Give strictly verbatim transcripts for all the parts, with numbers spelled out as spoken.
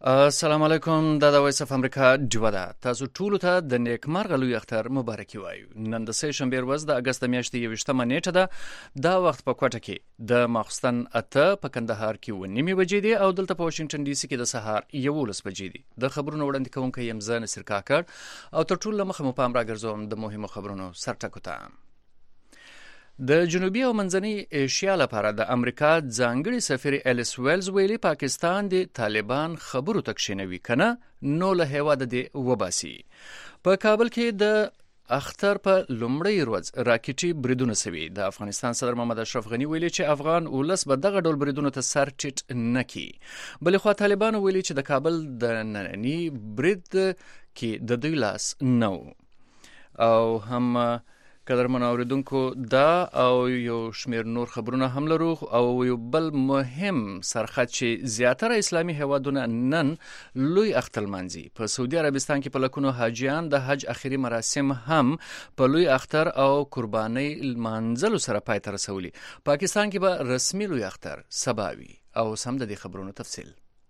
السلام علیکم. دا د وایس اف امریکا ډیوه ده. تاسو ټولو ته د نیکمرغه لوی اختر مبارکي وایو. نن د سه شنبې ورځ د اګست میاشتې یوویشتمه نیټه ده. دا وخت په کوټه کې د ماخستن اته په کندهار کې و نیمې بجې دي او دلته په واشنگټن ډي سي کې د سهار یولس بجې دي. د خبرونو وړاندې کوونکی یم زه نصر کاکړ او تر ټولو مخه مو پام راګرځوم د مهمو خبرونو سرټکو ته. د جنوبي او منځنۍ ایشیا لپاره د امریکا ځانګړي سفیر الیس ویلز ویلي پاکستان د طالبان خبرو تکشینوي کنه نو له هیواده دی وباسي. په کابل کې د اختر په لومړۍ ورځ راکټي بریدونه سوي. د افغانستان صدر محمد اشرف غنی ویلي چې افغان ولس به دغه ډول بریدونو ته سر ټیټ نکي. بلې خوا طالبان ویلي چې د کابل د ننني برید کې د دوی لاس نو. او هم قدرمن اوریدونکو دا او یو شمیر نور خبرونه هم لرو او یو بل مهم سرخط چې زیاتره اسلامي هیوادونه نن لوی اختر لمانځي. په سعودي عربستان کې په لکونو حاجیان د حج اخري مراسم هم په لوی اختر او قرباني لمانځلو سره پای ته رسولي. پاکستان کې به رسمي لوی اختر سبا وي او سم د دې خبرونو تفصیل.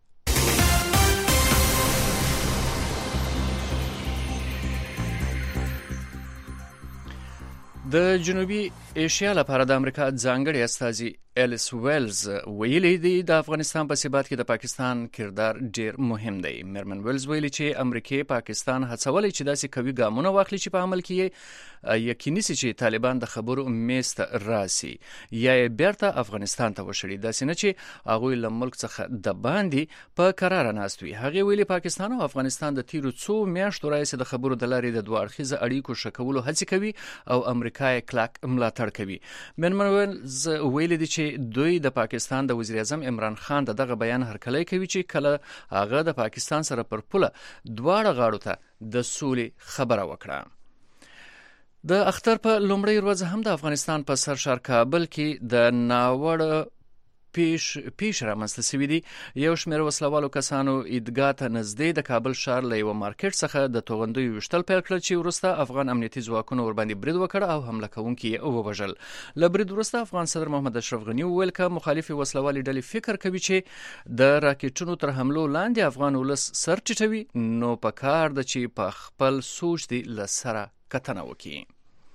د جنوبي ایشیا لپاره د امریکا ځانګړي استازي الیس ویلز ویلي دی د افغانستان په ثبات کې د پاکستان کردار ډیر مهم دی. میرمن ویلز ویلي چې امریکا پاکستان هڅولي چې داسې قوي ګامونه واخلي چې په عمل کې یقیني سي چې طالبان د خبرو میز ته راسي یا بیرته افغانستان ته وشړي. داسې نه چې هغوی له ملک څخه د باندې په قرار ناست وي. هغه ویلي پاکستان او افغانستان د تیرو څو میاشتو راهیسې د خبرو د لارې د دوه اړخیزه اړیکو ښه کولو هڅې کوي او امریکا یې کلک ملاتړ کوي. میرمن ویلز ویلي دی چې دوی د پاکستان د وزیر اعظم عمران خان دغه بیان هرکلی کوي چې کله هغه د پاکستان سره پر پوله دواړه غاړو ته د سولې خبره وکړه. د اختر په لومړۍ ورځ هم د افغانستان په سرشار کابل کې د ناوړه پیش پیش رامنځته شوي دي. یو شمېر وسلوالو کسانو عیدګاه ته نږدې د کابل ښار له یوه مارکیټ څخه د توغندیو ویشتل پیل کړل چې وروسته افغان امنیتي ځواکونو ورباندې برید وکړ او حمله کوونکي یې ووژل. له برید وروسته افغان صدر محمد اشرف غني وویل که مخالفې وسلوالې ډلې فکر کوي چې د راکټونو تر حملو لاندې افغان ولس سر ټیټوي نو په کار ده چې په خپل سوچ دي له سره کتنه وکړي.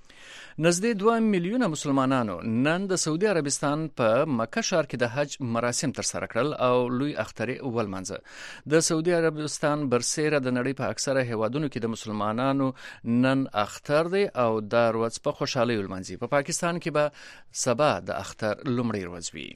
نزدې دوه میلیونه مسلمانانو نن د سعودي عربستان په مکه ښار کې د حج مراسم ترسره کړل او لوی اختر یې ولمانځه. د سعودي عربستان برسیره د نړۍ په اکثره هیوادونو کې د مسلمانانو نن اختر دی او دا ورځ په خوشحالۍ ولمانځي. په پاکستان کې به سبا د اختر لومړۍ ورځ وي.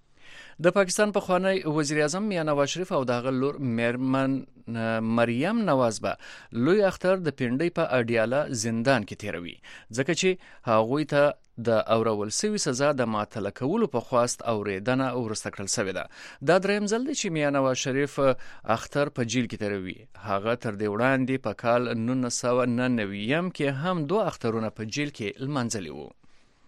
د پاکستان پخوانی وزیر اعظم میاں نواز شریف او دغه لور میرمن مریم نواز به لوی اختر د پنډۍ په اډیاله زندان کې تیروي ځکه چې هغوی ته د اورول سوي سزا د معطله کولو په خواست اوریدنه ورسته کړل سوې ده. دا دریم ځل دی چې میاں نواز شریف اختر په جیل کې تیروي. هغه تر دې وړاندې په کال نولس سوه نهه نوي کې هم دوه اخترونه په جیل کې لمانځلي وو.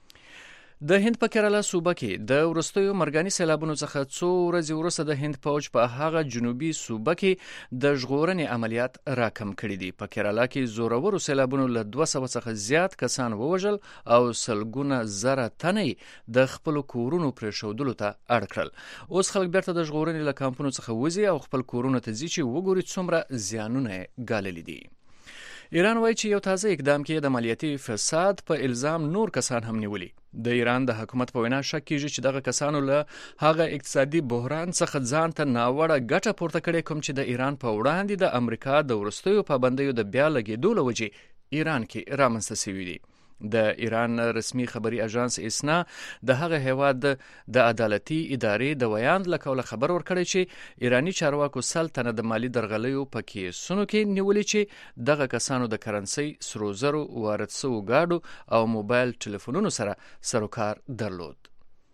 د هند په کیرالا صوبه کې د وروستیو مرګاني سیلابونو څخه څو ورځې وروسته د هند پوج په هغه جنوبي صوبه کې د ژغورنې عملیات راکم کړي دي. په کیرالا کې زورورو سیلابونو له دوه سوه څخه زیات کسان ووژل او سلګونه زره تنې د خپلو کورونو پرېښودلو ته اړ کړل. اوس خلک بیرته د ژغورنې له کامپونو څخه وځي او خپل کورونو ته ځي چې وګوري څومره زیانونه یې ګاللي دي. ایران وایي چې یو تازه اقدام کې د مالیاتي فساد په الزام نور کسان هم نیولي. د ایران د حکومت په وینا شک کیږي چې دغه کسانو له هغه اقتصادي بحران څخه ځان ته ناوړه ګټه پورته کړې کوم چې د ایران په وړاندې د امریکا د وروستیو پابندیو د بیا لګېدو له وجې ایران کې رامنځته شوي دي. د ایران رسمي خبري اژانس اسنا د هغه هیواد د عدالتي ادارې د ویاند له قوله خبر ورکړی چې ایرانی چارواکو سل تنه د مالی درغلیو په کیسونو کې نیولي چې دغه کسانو د کرنسي سرو زرو وارد شوو ګاډو او موبایل ټلیفونونو سره سروکار درلود.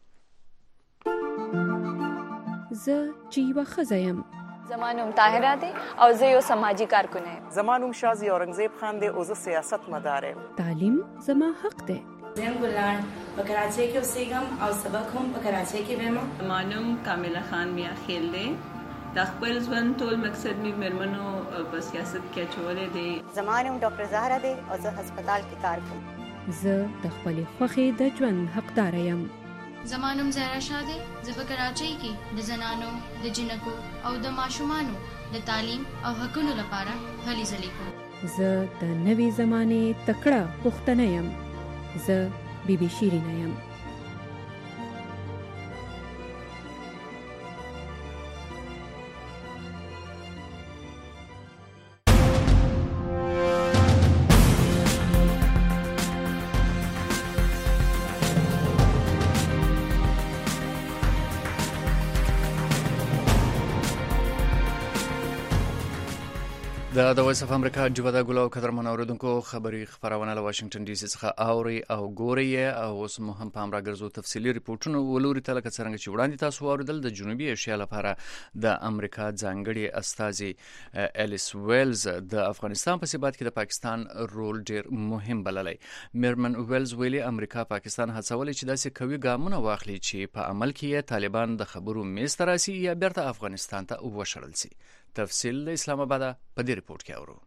زه چې یوه ښځه یم. زما نوم طاهره دی او زه یو سماجي کارکونه یم. زما نوم شازي اورنګزیب خان دی او زه سیاست مدار یم. تعلیم زما حق دی. زم ګلان په کراچۍ کې اوسېږم او سبق هم په کراچۍ کې وایم. زما نوم کامله خان میا خیل دی. د خپل ژوند ټول مقصد می مېرمنو په سیاست کې اچولی دی. زما نوم ډاکټر زهره دی او زه هسپتال کې کار کوم. زه د خپلې خوښې د ژوند حقداره یم. زمانم زهرا شاه دی، زه په کراچۍ کې د زنانو، د جنکو او د ماشومانو د تعلیم او حقونو لپاره هلې ځلې کوم. زه د نوې زمانې تکړه پښتنه یم. زه بی بی شیرینه یم. د د وایس اف امریکا جوبدا ګلو قدرمن اوریدونکو خبري خبرونه له واشنگټن ډي سي څخه اوري او ګوري او اوس مو هم پام راګرځو تفصيلي ریپورتونه ولوري تل که څنګه چې وړاندې تاسو اوریدل د جنوبي ایشیا لپاره د امریکا ځانګړي استازي الیس ویلز د افغانستان په ثبات کې د پاکستان رول ډیر مهم بللی. میرمن ویلز ویلي امریکا پاکستان هڅولې چې داسې کوي ګامونه واخلي چې په عمل کې طالبان د خبرو میز ته راسي یا بیرته افغانستان ته وشړل سي. تفصیل د اسلام آباد په دې ریپورت کې اورو.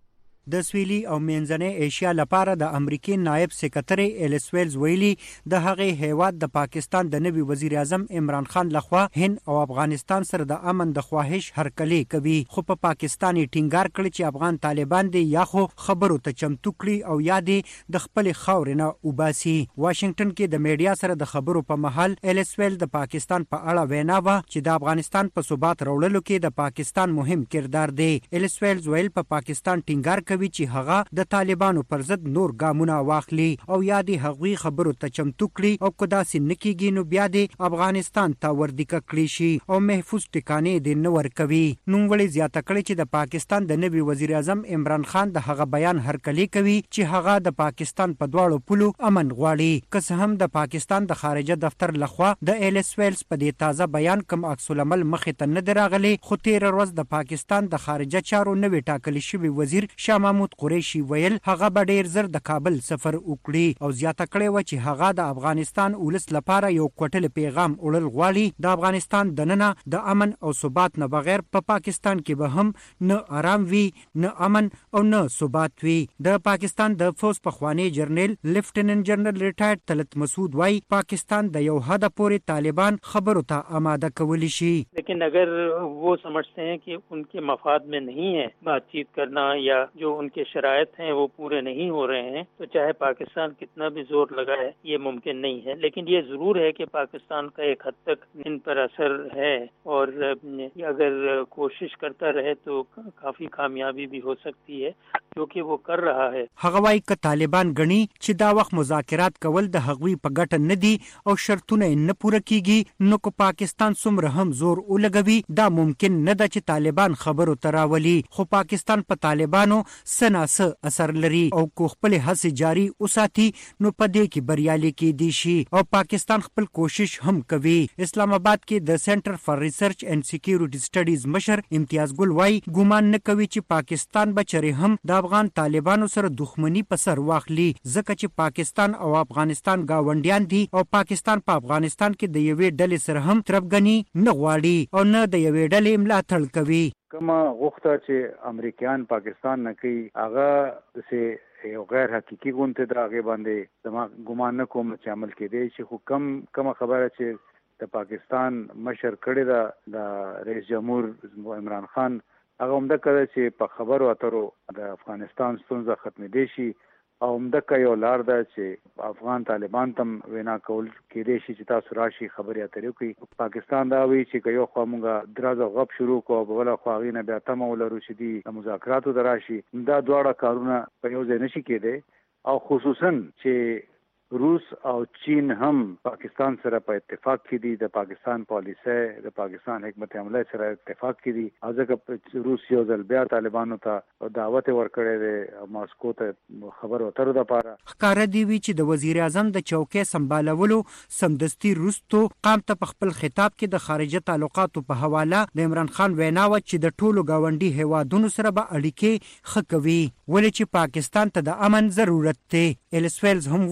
د سویلي او منځنۍ ایشیا لپاره د امریکای نائب سکرټری الیس ویلز ویلي د هغې هیواد د پاکستان د نوي وزیر اعظم عمران خان لخوا هند او افغانستان سره د امن د خواهش هرکلی کوي، خو په پاکستان ټینګار کړی چې افغان طالبان دي یا خو خبرو ته چمتو کړي او یا دي د خپل خاورې نه وباسي. واشنگټن کې د میډیا سره د خبرو په محل الیس ویلز د پاکستان په اړه وینا وکړه چې د افغانستان په ثبات راوړلو کې د پاکستان مهم کردار دی. الیس ویلز ویل په پاکستان ټینګار کوي چې هغه د طالبانو پر ضد نور ګامونه واخلي او یا دې هغوی خبرو ته چمتو کړي او که داسې نه کیږي نو بیا دې افغانستان ته وردیکه کړي شي او محفوظ ټکانې دې نه ورکوي. نوموړي زیاته کړې چې د پاکستان د نوي وزیر اعظم عمران خان د هغه بیان هرکلی کوي چې هغه د پاکستان په دواړو پولو امن غواړي. که څه هم د پاکستان د خارجه دفتر لخوا د الیس ویلز په دې تازه بیان کوم عکس العمل مخې ته نه دی راغلی، خو تېره ورځ د پاکستان د خارجه چارو نوي ټاکلی شوي وزیر شاه محمود قریشي ویل هغه به ډیر زر د کابل سفر وکړي او زیاته کړې و چې هغه د افغانستان ولس لپاره یو کوټل پیغام وړل غواړي. د افغانستان دننه د امن او ثبات نه بغیر په پا پاکستان کې به هم نه آرام وي، نه امن او نه ثبات وي. د پاکستان د فوج پخوانی جنرال لیفټیننټ جنرال ریټایرډ طلعت مسعود وايي پاکستان د یو حد پورې طالبان خبرو ته آماده کولی شي، لیکن اگر وہ سمجھتے ہیں کہ ان کے مفاد میں نہیں ہے بات چیت کرنا یا جو ان کے شرائط ہیں وہ پورے نہیں ہو رہے ہیں تو چاہے پاکستان کتنا بھی زور لگائے یہ ممکن نہیں ہے. لیکن یہ ضرور ہے کہ پاکستان کا ایک حد تک ان پر اثر ہے اور اگر کوشش کرتا رہے تو کافی کامیابی بھی ہو سکتی ہے جو کہ وہ کر رہا ہے. هغه وايي که طالبان غني چې دا وخت مذاکرات کول د هغوی په ګټه نه دي او شرطونه نه پوره کیږي نو که پاکستان څومره هم زور ولګوي دا ممکن نه ده چې طالبان خبرو ته راولي. خو پاکستان په طالبانو سناسه اثر لري او کو خپل هڅې جاری وساتي نو په دې کې بریالي کېدی شي او پاکستان خپل کوشش هم کوي. اسلام آباد کې د سنټر فار ریسرچ اینڈ سکیورټي سټډیز مشر امتیاز ګل وايي ګومان نه کوي چې پاکستان بچره هم د افغان طالبانو سره دښمنی په سر واخلي ځکه چې پاکستان او افغانستان گاونډیان دي او پاکستان په افغانستان کې د یوې ډلې سره هم تربګنی نه غواړي او نه د یوې ډلې ملاتړ کوي. کما غوښته چې امریکایان پاکستان نه کوي هغه چې یو غیر حقيقي غونته د هغه باندې زما ګمان نه کوم چې عمل کېدی شي. خو کم کم خبره چې د پاکستان مشر کړي دا د رئیس جمهور عمران خان هغه هم د کړه چې په خبرو اترو د افغانستان ستونزه ختمېدي شي او هم د یو لار ده چې افغان طالبان تم وینا کول کېدی شي چې تاسو راشي خبرې اترې وکړي. پاکستان دا وی چې یو خوا مونږه درازه غب شروع کو او بل خوا غینه بیا تم ولرو چې دی مذاکراتو دراشي دا دواړه کارونه په یو ځای نشي کېدی او خصوصا چې روس او چین هم پاکستان سره په اتفاق کې دي، د پاکستان پالیسي د پاکستان حکمت عمله سره اتفاق کې دي او ځکه روس یو ځل بیا طالبانو ته دعوت ورکړی دی ماسکو ته خبر اترو د پاره. ښکاره دی وی چې د وزیر اعظم د چوکۍ سمبالولو سمدستي وروستو قام ته په خپل خطاب کې د خارجه تعلقاتو په حواله د عمران خان وینا و چې د ټولو گاونډي هیوادونو سره به اړیکې ښه کوي ولې چې پاکستان ته د امن ضرورت دی. الیس ویلز هم وایي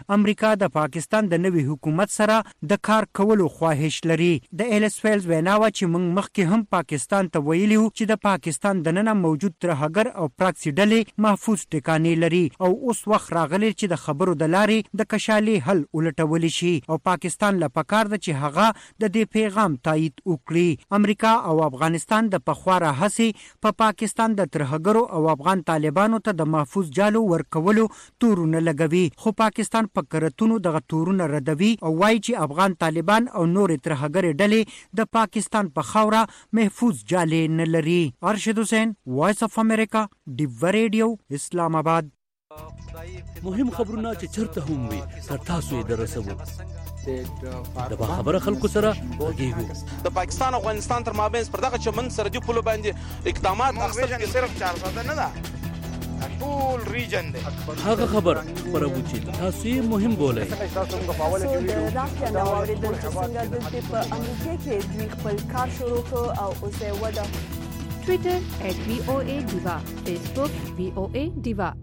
امریکا د پاکستان د نوي حکومت سره د کار کولو خواهش لري. د ایلسویلز وینا وه چې موږ مخکې هم پاکستان ته ویلي وو چې د پاکستان دننه موجود ترهګر او پراکسي ډلې محفوظ ټکانې لري او اوس وخت راغلی چې د خبرو د لارې د کشالې حل ولټولی شي او پاکستان له پکار ده چې هغه د دې پیغام تایید وکړي. امریکا او افغانستان د پخوا راهیسې په پا پاکستان د ترهګرو او افغان طالبانو ته د محفوظ جالو ورکولو تورونه لګوي، خو پاکستان په کرتونو دغه تورونه ردوي او وایي چې افغان طالبان او نورې ترهګرې ډلې د پاکستان په خاوره محفوظ جالې نه لري. ارشد حسین، وایس اف امریکا، ډیو ریډیو، اسلام آباد. مهم خبرونه چې چرته هم وي تر تاسو یې درسوو. د با خبره خلکو سره غږیږو. د پاکستان او افغانستان تر مابین پر دغه چمن سرحدي پولو باندې اقدامات اخیستل کېږي. صرف چار ساده نه ده، ټول ریجن دی. هغه خبر خپروو چې تاسو یې مهم بولئ. د راکیا نو اورېدل چې څنګه دلته په امریکا کې دوی خپل کار شروع کړ او اوس یې وده. ټویټر ایټ وی او ای ډیوا، فیسبوک وی او ای ډیوا.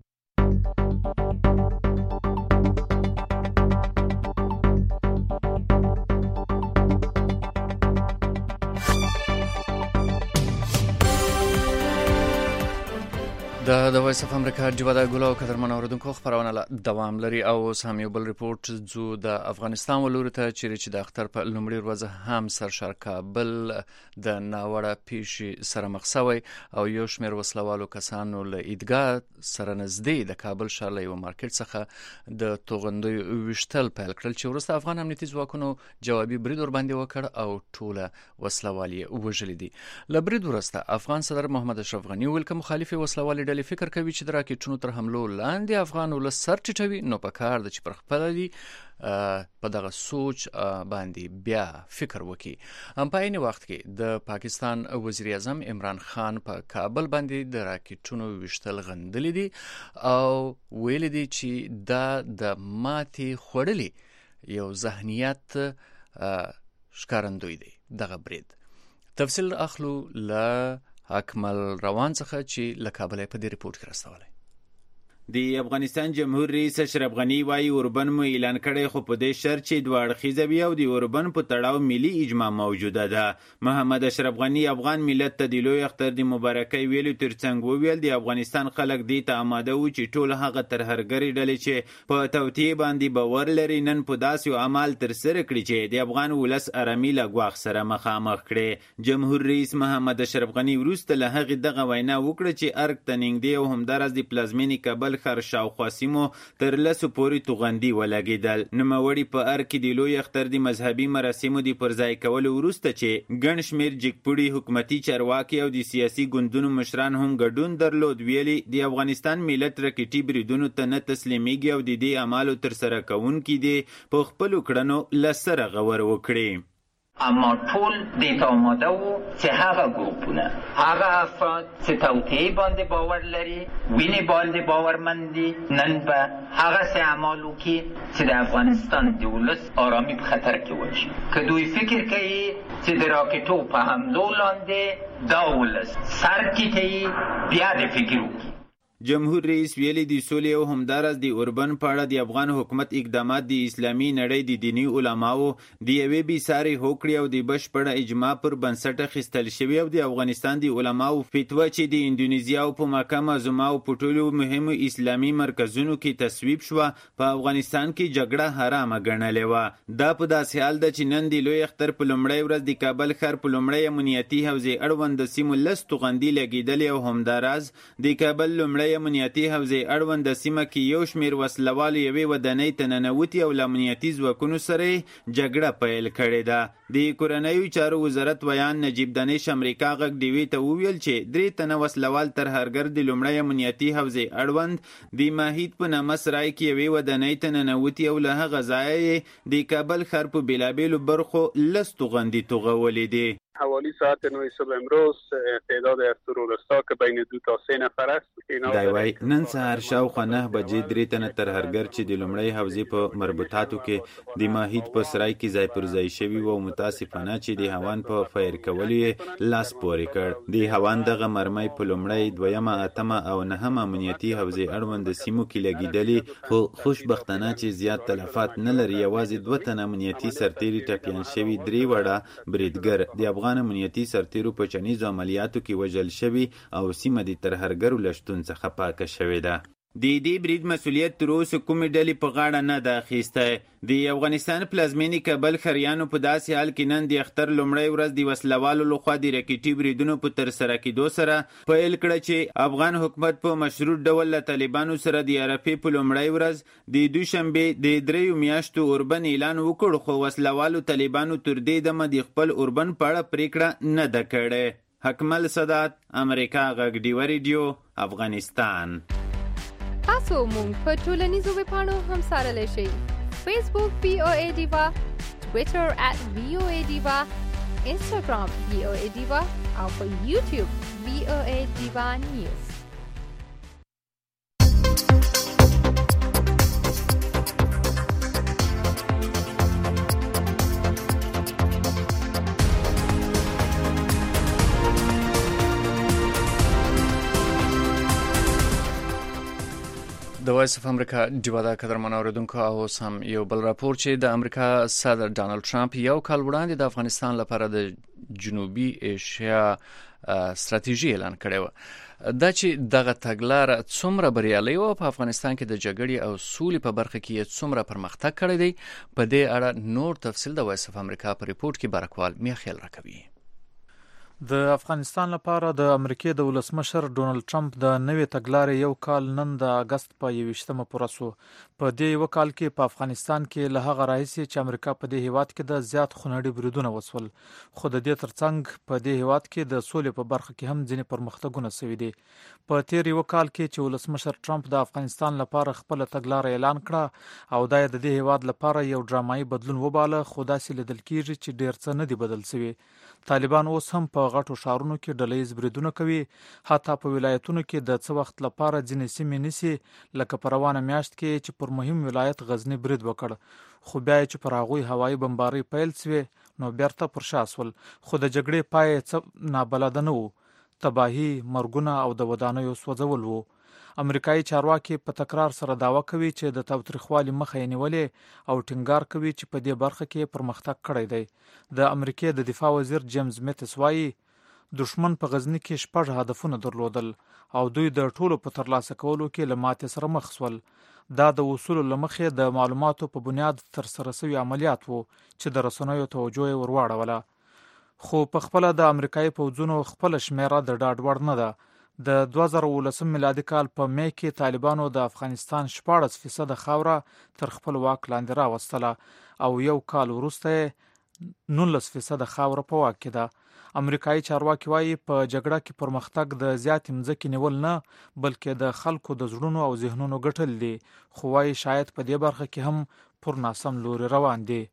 د د وایس اف امریکا ډیوا د ګلو قدرمن اوریدونکو خبرونه لا دوام لري او سم یو بل ریپورت زو د افغانستان ولور ته چې د اختر په لومړي ورځ هم سرشار کابل د ناوړه پیښې سره مخ شوی او یو شمېر وسلوالو کسانو له عیدګاه سره نږدې د کابل ښار له یو مارکیټ څخه د توغندیو ویشتل پیل کړل چې وروسته افغان امنیتي ځواکونو جوابي برید ورباندې وکړ او ټوله وسلوال یې وژلي دي. له برید وروسته افغان صدر محمد اشرف غني ویل که مخالفي وسلوالې ډلې فکر کوي چې د راکېټونو تر حملو لاندې افغان ولس سر ټیټوي، نو په کار ده چې پر خپله دي په دغه سوچ باندې بیا فکر وکړي. هم په عین وخت کې د پاکستان وزیر اعظم عمران خان په کابل باندې د راکېټونو ویشتل غندلي دي او ویلي دي چې دا د ماتې خوړلي یو ذهنیت ښکارندوی دی دغه برید. تفصیل اخلو له اکمل روان څخه چې له کابل په دې ریپورت کې راستولی. د افغانستان جمهور رئیس اشرف غني وايي اوربن مو اعلان کړی، خو په دې شرط چې دوه اړخیزه وي او د اوربن په تړاو ملي اجماع موجوده ده. محمد اشرف غني افغان ملت ته د لوی اختر د مبارکۍ ویلو ترڅنګ وویل د افغانستان خلک دې ته آماده وو چې ټول هغه ترهګرې ډلې چې په توطیې باندې باور لري نن په داسې اعمال ترسره کړي چې د افغان ولس ارامي له ګواښ سره مخامخ کړي. جمهور رئیس محمد اشرف غني وروسته له هغې دغه وینا وکړه چې ارګ ته نږدې او همداراز د پلازمینې کابل خر شاوخوا سیمو تر لسو پورې توغندي ولګېدل. نوموړي په ارګ کې د لوی اختر د مذهبي مراسمو د پرځای کولو وروسته چې ګڼ شمېر جګپوړي حکومتي چارواکي او د سیاسي ګوندونو مشران هم ګډون درلود، ویلي د افغانستان ملت راکټي بریدونو ته نه تسلیمیږي او د دې اعمالو ترسره کوونکي دي په خپلو کړنو له سره غور وکړي. اما ټول دې ته آماده وو چې هغه ګروپونه، هغه افراد چې توطیې باندې باور لري، وینې باندې باورمند دي، نن به هغسې اعمال وکړي چې د افغانستان د ولس آرامي په خطر کې واچوي. که دوی فکر کوي چې د راکټو په حملو لاندې دا ولس سر ټیټوي، بیا د فکر وکړي. جمهور رئیس ویلي د سولې او همداراز د اوربن په اړه د افغان حکومت اقدامات د اسلامي نړۍ د دیني علماو د یوې بېسارې هوکړې او د بشپړه اجماع پر بنسټ اخیستل شوي او د افغانستان د علماو فتوا چې د اندونیزیا او په مکه معظمه او په ټولو مهمو اسلامي مرکزونو کې تصویب شوه، په افغانستان کې جګړه حرامه ګڼلې وه. دا په داسې حال ده چې نن د لوی اختر په لومړۍ ورځ د کابل ښار په لومړۍ امنیتي حوزې اړوند سیمو لس توغندي لګېدلې او همداراز د کابل لومړۍ امنیتي حوزې اړوند سیمه کې یو شمېر وسلوالو یوې ودانۍ ته ننوتي او له امنیتي ځواکونو سره جګړه پیل کړې ده. د کورنیو چارو وزارت ویان نجیب دانش امریکا غږ ډیوي ته وویل چې درې تنه وسلوال ترهګر د لومړۍ امنیتي حوزې اړوند د ماهیت په نامه سرای کې یوې ودانۍ ته ننوتي او له هغه ځایه د کابل ښار په بېلابېلو برخو لس توغندي توغولې دي. حوالی ساعت نه صبح امروز تعداد از تروریستا که بین دو تا سه نفر است دا وایي نن سهار شاوخوا نه بجې درې تنه ترهګر چې د لومړۍ حوزې په مربوطاتو کې د ماهیت په سرای کې ځای پر ځای شوي وو. متاسفانه چې د هوان په فایر کولو یې لاس پورې کړ. د هوان دغه مرمۍ په لومړۍ، دویمه، اتمه او نهمه امنیتي حوزې اړوند سیمو کې لګېدلې، خو خوشبختانه چې زیات تلفات نه لري. یوازې دوه تنه امنیتي سرتیري ټپیان شوي، درې وړه بریدګر د افغان امنیتي سرتیرو په چنیزو عملیاتو کې وژل شوي او سیمه د ترهګرو له شتون څخه پاکه شوې ده. د دې برید مسؤلیت تر اوسه کومې ډلې په غاړه نه ده اخیستی. د افغانستان پلازمینې کابل خریانو په داسې حال کې نن د اختر لومړۍ ورځ د وسلوالو لخوا د راکټي بریدونو په ترسره کېدو سره پیل کړه چې افغان حکومت په مشروط ډول له طالبانو سره د عرفې په لومړۍ ورځ د دوشنبې د دریو میاشتو اوربن اعلان وکړ، خو وسلوالو طالبانو تر دې دمه د خپل اوربن په اړه پریکړه نه ده کړې. حکمل سادات، امریکا غږ ډیوه ریډیو، افغانستان. تاسو مونږ په ټولنیزو ویبپاڼو هم څارلی شئ. فیسبوک وی او ای ډیوا، ټویټر ات وی او ای ډیوا، انسټاګرام وی او ای ډیوا او په یوټیوب وی او ای ډیوا نیوز. د وایس اف امریکا ډیوا دا قدرمن اوریدونکو، او سم یو بل راپور چې د امریکا صدر ډانلډ ټرمپ یو کال وړاندې د افغانستان لپاره د جنوبي ایشیا ستراتیژي اعلان کړې و. دا چې دغه تګلاره څومره بریالۍ وه، په افغانستان کې د جګړې او سولې په برخه کې یې څومره پرمختګ کړی دی، په دې اړه نور تفصیل د وایس اف امریکا په ریپورت کې برکوال میخیل راکوي. د افغانستان لپاره د امریکې د ولسمشر ډونلډ ټرمپ د نوې تګلارې یو کال نن د اگست په یویشتمه پوره سو. په دې یو کال کې په افغانستان کې له هغه راهیسې چې امریکا په دې هیواد کې د زیات خونړي بریدونه وسول، خو د دې ترڅنګ په دې هیواد کې د سولې په برخه کې هم ځینې پرمختګونه شوي دي. په تیر یو کال کې چې ولسمشر ټرمپ د افغانستان لپاره خپل تګلارې اعلان کړه او دا د دې هیواد لپاره یو ډرامایي بدلون وباله، خو داسې لیدل کېږي چې ډېر څه نه دي بدل شوي. طالبان اوس هم په غټو ښارونو کې ډلهیز بریدونه کوي، حتی په ولایتونو کې د څه وخت لپاره ځینې سیمې نیسي، لکه په روانه میاشت کې چې پر مهم ولایت غزني برید وکړ، خو بیا چې پر هغوی هوایي بمبارۍ پیل شوې نو بیرته پر شا سول. خو د جګړې پای څه نابلده نه و، تباهي، مرګونه او د ودانیو سوځول وو. امریکایي چارواکي په تکرار سره دعوه کوي چې د تاوتریخوالي مخه یې نیولې او ټینګار کوي چې په دې برخه کې پرمختګ کړی دی. د امریکې د دفاع وزیر جیمز میتس وایي دشمن په غزني کې شپږ هدفونه درلودل او دوی د ټولو په ترلاسه کولو کې له ماتې سره مخ شول. دا د اصولو له مخې د معلوماتو په بنیاد ترسره شوي عملیات وو چې د رسنیو توجه یې ورواړوله. خو په خپله د امریکایي پوځونو خپله شمیره د ډاډ وړ نه ده. د دوه زره ولسم میلادي کال په می کې طالبانو د افغانستان شپاړس فیصده خاوره تر خپل واک لاندې راوستله او یو کال وروسته یې نولس فیصده خاوره په واک کې ده. امریکایي چارواکي وایي په جګړه کې پرمختګ د زیاتې مځکې نیول نه، بلکې د خلکو د زړونو او ذهنونو ګټل دي، خو وایي شاید په دې برخه کې هم پر ناسم لوري روان دي.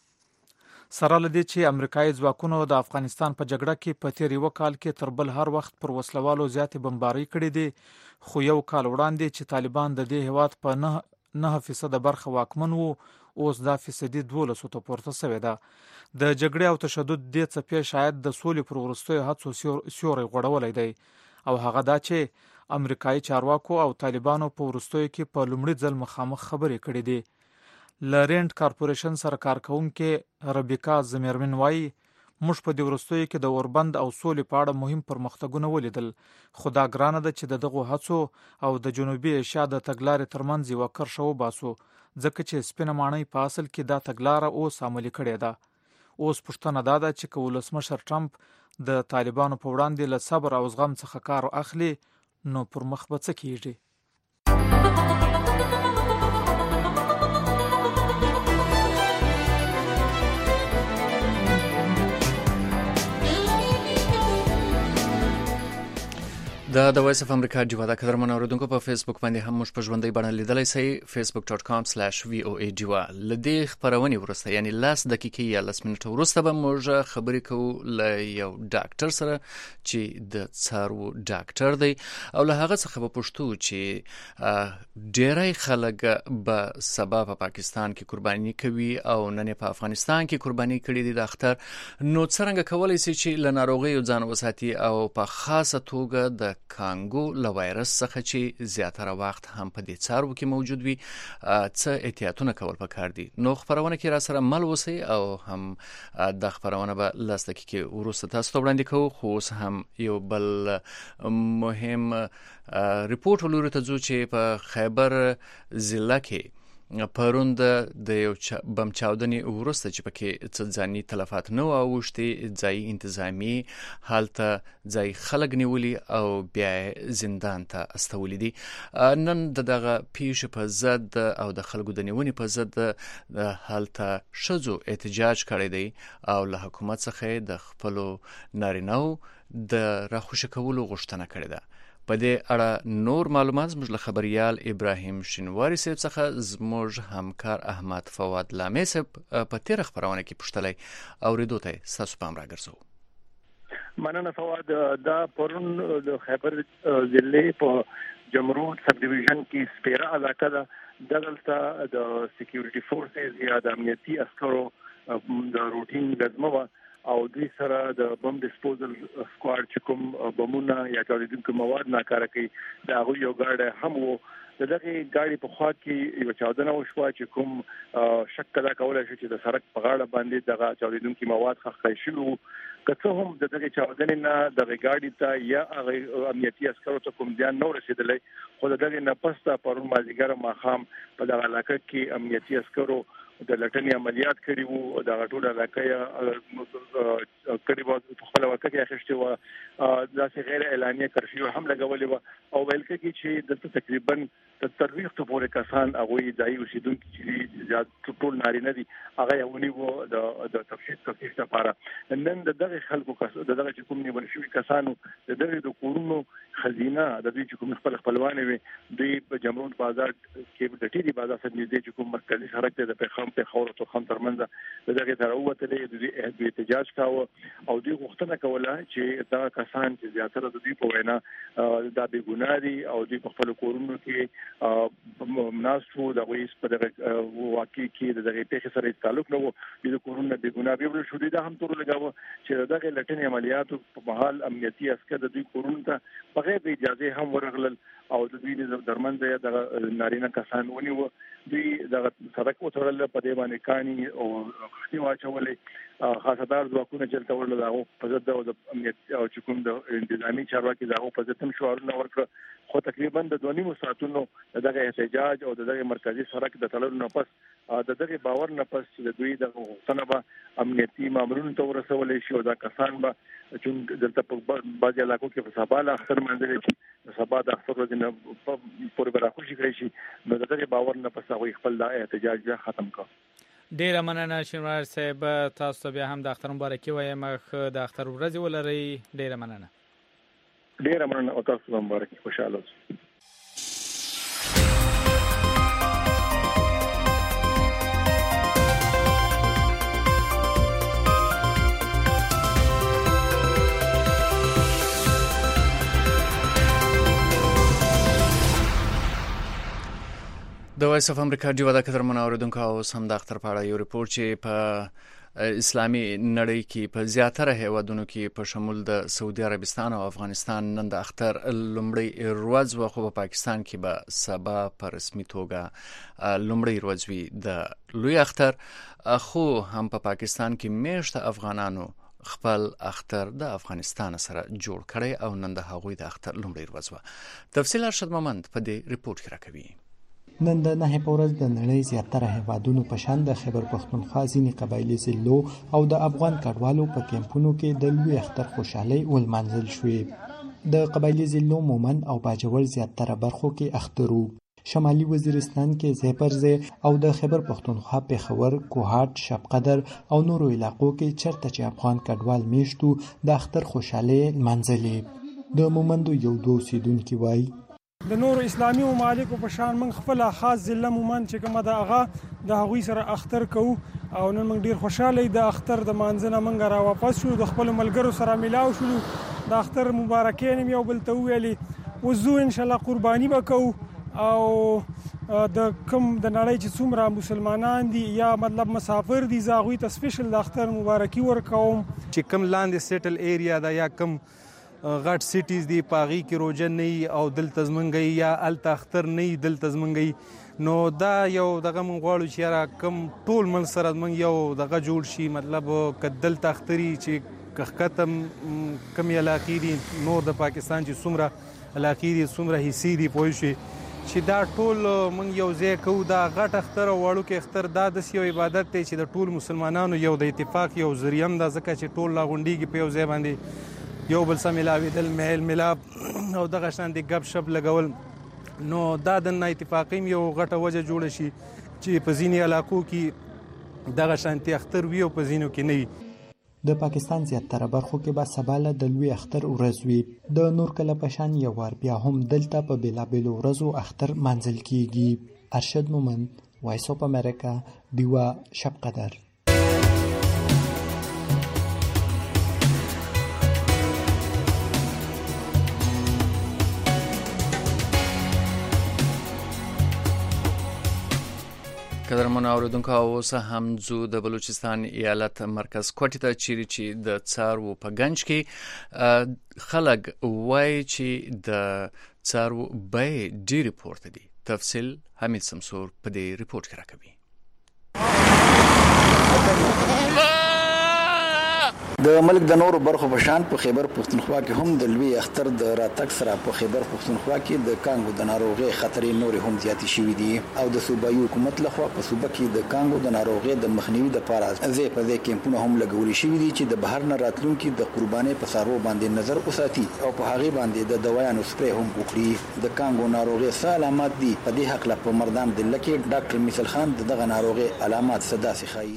سره له دې چې امریکایي ځواکونو د افغانستان په جګړه کې په تیر یو کال کې تر بل هر وخت پر وسلوالو زیاتې بمبارۍ کړې دي، خو یو کال وړاندې چې طالبان د دې هیواد په نه نه فیصده برخه واکمن وو، اوس دا فیصدي دولسو ته پورته شوې ده. د جګړې او تشدد دې څپې شاید د سولې پر وروستیو هڅو سیوری غوړولی دی، او هغه دا چې امریکایي چارواکو او طالبانو په وروستیو کې په لومړي ځل مخامخ خبرې کړې دي. له رینډ کارپوریشن سره کارکوونکې ربیکا زمیرمن وایي موږ په دې وروستیو کې د اوربند او سولې په اړه مهم پرمختګونه ولیدل، خو دا ګرانه ده چې د دغو هڅو او د جنوبي ایشیا د تګلارې ترمنځ یوه کرښه وباسو، ځکه چې سپینه ماڼۍ په اصل کې دا تګلاره اوس عملي کړې ده. اوس پوښتنه دا ده چې که ولسمشر ټرمپ د طالبانو په وړاندې له صبر او زغم څخه کار اخلي نو پر مخ به څه کیږي. دا د وایس اف امریکا ډیوا د قدرمن اوریدونکو په فیسبوک باندې هم موږ په ژوندۍ بڼه لیدلای شئ facebook dot com slash v o a ډیوا. لدې خبرونه ورسته یعنی لاس دقیقې یا لاس منټه ورسته به موږ خبرې کوو ل یو ډاکټر سره چې د څارو ډاکټر دی او له هغه څخه به پوښتو چې ډېری خلک به سبا په پاکستان کې قرباني کوي او نن په افغانستان کې قرباني کړي دي د اختر. نو څنګه کولای شي چې له ناروغیو ځان وساتي او په خاصه توګه د کانګو له وایرس څخه چې زیاتره وخت هم په دې څارو کې موجود وي څه احتیاطونه کول پکار دي. نو خبرونه کې را سره مل اوسئ او هم د خبرونه به لاس دقیقې وروسته تاسو ته وړاندې کوو. خو اوس هم یو بل مهم ریپورت ولورو ته ځو چې په خیبر ضلع کې پرون د یو بم چاودنې وروسته چې پکې څه ځاني تلفات نه واوښتي ځای انتظامی حالت ځای خلک نیولي او بیا زندان ته استولي دي. نن دغه پیښې په ضد او د خلکو د نیونې په ضد د حالت شذو احتجاج کړی دی او له حکومت څخه د خپلو نارینهو د راخوش کولو غوښتنه کړې ده. په دې اړه نور معلومات زموږ له خبريال ابراهیم شینواری صاحب څخه زموږ همکار احمد فواد لامې صاحب په تیر خبرونه کې پوښتلې او ریدو ته تاسو پام راګرځو. مننه فواد. دا پرون د خیبر ضلع په جمرود سب ډیویژن کې سپیرا علاقه ده. دلته د سکیورټي فورسز یا د امنیتي عسکرو د روټین لازمه او دوی سره د بم ډیسپوزل سکواډ چې کوم بمونه یا چاودونکي مواد ناکاره کوي دا هغه یو ګاډی هم وو. دغه ګاډي په خوا کې یو چاودنه وشوه چې کوم شک کدا کولای شي چې د سړک په غاړه باندې دغه چاودونکي مواد ښخ شوي. که هم د دغه چاودنې نه د ګاډي ته یا هغه امنیتي عسکرو ته کوم ځان نو رسیدلی خو دغه نه پسته پرون مازیګر ماخام په دغه علاقه کې امنیتي عسکرو د لټنې عملیات کړي وو. د غټول علاقې کړي وو په خپل وخت کې اخیستي وو. داسې غیر اعلانیه کرفیو هم لګولې وو او ویل کې چې دلته تقریبا تر ترویح ته پورې کسان هغه ځای اوسیدونکي چې زیات ټول نارینه دي هغه یونی وو د تفصیل تفصیل لپاره. نن دغه خلکو کسان دغه چې کوم نیول شوی کسانو دغه د کورونو خزینه د دوی چې کوم خپل خپلوان وي دوی په جمرود بازار کې د ټیری بازار سره نږدې چې کوم مرکزی سړک ته د پیغام په خور او خم ترمنځ دغه تر اوته د احتجاج کاوه او دوی غوښتنه کوله چې دا کسان چې زیاتره د دوی په وینا د بې ګناه دي او دوی په خپل کورونو کې مناسو د ویس په دغه واقع کې دغه پیښه سره تعلق نه وو. د کورونو بې ګناه به شو دي دا هم تور لګاوه چې دغه لټنې عملیاتو په محل امنیتي عسكر د دوی کورونو ته بغیر اجازه هم ورغلل او د دوی د درمنځ د نارینه کسان ونیو. دوی د سړک وتړل په دې باندې کاني او خښتي واچولې خاصدار ځواکونه چلته ورل داغو په ضد او د امنیت او چې کوم د انتظامی چارواکي داغو په ضد هم شعارونه ورکړه. خو تقریبا د دوه نیمو ساعتونو دغه احتجاج او دغه مرکزی سړک د تړلو نه پس د دغه باور نه پس چې دوی د غوښتنه به امنیتي مامورونو ته ورسولې شي او دا کسان به چې دلته په بعض علاقو کې په سبا اخر منځل چې سبا د اخر ورځې نه پورې براخوشي کړی شي نو دغه باور نه پس هغه خپل د احتجاج ختم کړ. ډیره مننه شینوار صاحب. تاسو ته بیا هم د اختر مبارکي وایم. د اختر ورځ ولرئ. ډیره مننه. ډیره مننه او تاسو هم مبارکي. خوشاله اوسئ. د وایس اف امریکا ډیوا د قدر منوریدونکو او سم د اختر په اړه یو ریپورت چې په اسلامي نړۍ کې په زیاتره هیوادونو کې په شمول د سعودي عربستان او افغانستان نن د اختر لومړی ورځ و خو په پاکستان کې به سبا په رسمي توګه لومړی ورځ وي د لوی اختر. خو هم په پاکستان کې میشته افغانانو خپل اختر د افغانستان سره جوړ کړي او نن د هغوی د اختر لومړی ورځ و. تفصیل ارشد مومند په دې ریپورت کې راکوي. نن د نهه په ورځ د نړۍ زیاتره هیوادونو په شان د خیبر پښتونخوا ځینې قبایلي ضلعو او د افغان کډوالو په کیمپونو کې د لوی اختر خوشحالۍ ولمانځل شوې. د قبایلي ضلعو مومند او باجوړ زیاتره برخو کې اختر وو. شمالي وزیرستان کې ځای پر ځای او د خیبر پښتونخوا پېښور، کوهاټ، شب قدر او نورو علاقو کې چرته چې افغان کډوال میشتو د اختر خوشحالۍ لمانځلې. د مومندو یو دوه اوسیدونکي وایي د نور اسلامي ممالکو په شان موږ خپل خاص ضلع مومند چې کومه د هغه د هغوی سره اختر کوو او نن موږ ډیر خوشاله د اختر د مانځنه موږ را واپس شو د خپل ملګرو سره ملاو شو د اختر مبارکین یو بل ته ویلې وزو ان شاء الله قرباني وکاو او د کوم د نړۍ چې څومره مسلمانان دي یا مطلب مسافر دي زاغوی ته سپیشل د اختر مبارکي ورکوم چې کوم لاندې سیټل ایریا دا یا کوم غټ سیټیز دی پاغي کې روزه نه او دلته زمونږ یا الته اختر نه دلته زمونږ نو دا یو دغه مونږ غواړو چې را کوم ټول مل سره مونږ یو دغه جوړ شي مطلب کدل تختري چې کختم کم علاقې دي نور د پاکستان چې څومره علاقې دي څومره حصې دي پوه شي چې دا ټول مونږ یو ځای کوو دا غټ اختر او وړو کې اختر دا داسې یو عبادت دی چې د ټول مسلمانانو یو د اتفاق یو ذریعه ده ځکه چې ټول لا غونډېږي په یو ځای باندې یو بل سره ملاوېدل میل ملاب او دغه شان د ګپ شپ لګول نو دا د نه اتفاقیم یو غټه وجه جوړه شي چې په ځینې علاقو کې دغه شانتي اختر وي او په ځینو کې نه وي د پاکستان زیاتره برخو کې به سبا له د لوی اختر ورځ وي د نور کله په شان یو وار بیا هم دلته په بېلابېلو ورځو اختر مانځل کیږي ارشد مومند وایس اف امریکا دیوا شب قدر قدرمن اوریدونکو اوس هم ځو د بلوچستان ایالت مرکز کوټې ته چیرې چې د څاروو په گنج کې خلک وایي چې د څاروو بیې ډېرې پورته دي. تفصیل حمید سمسور په دې ریپورت کې راکوي. د ملک د نورو برخو په شان په خیبر پښتونخوا کې هم د لوی اختر د راتګ سره په خیبر پښتونخوا کې د کانګو د ناروغۍ خطرې نورې هم زیاتې شوې دي او د صوبایي حکومت لخوا په صوبه کې د کانګو د ناروغۍ د مخنیوي لپاره ځای په ځای کیمپونه هم لګول شوي دي چې د بهر نه راتلونکي د قربانۍ په څاروو باندې نظر وساتي او په هغې باندې د دوايانو سپری هم وکړي. د کانګو ناروغۍ څه علامات دي په دې هکله په مردان ضلع کې ډاکټر میسل خان دغه ناروغۍ علامات څه داسې ښایي.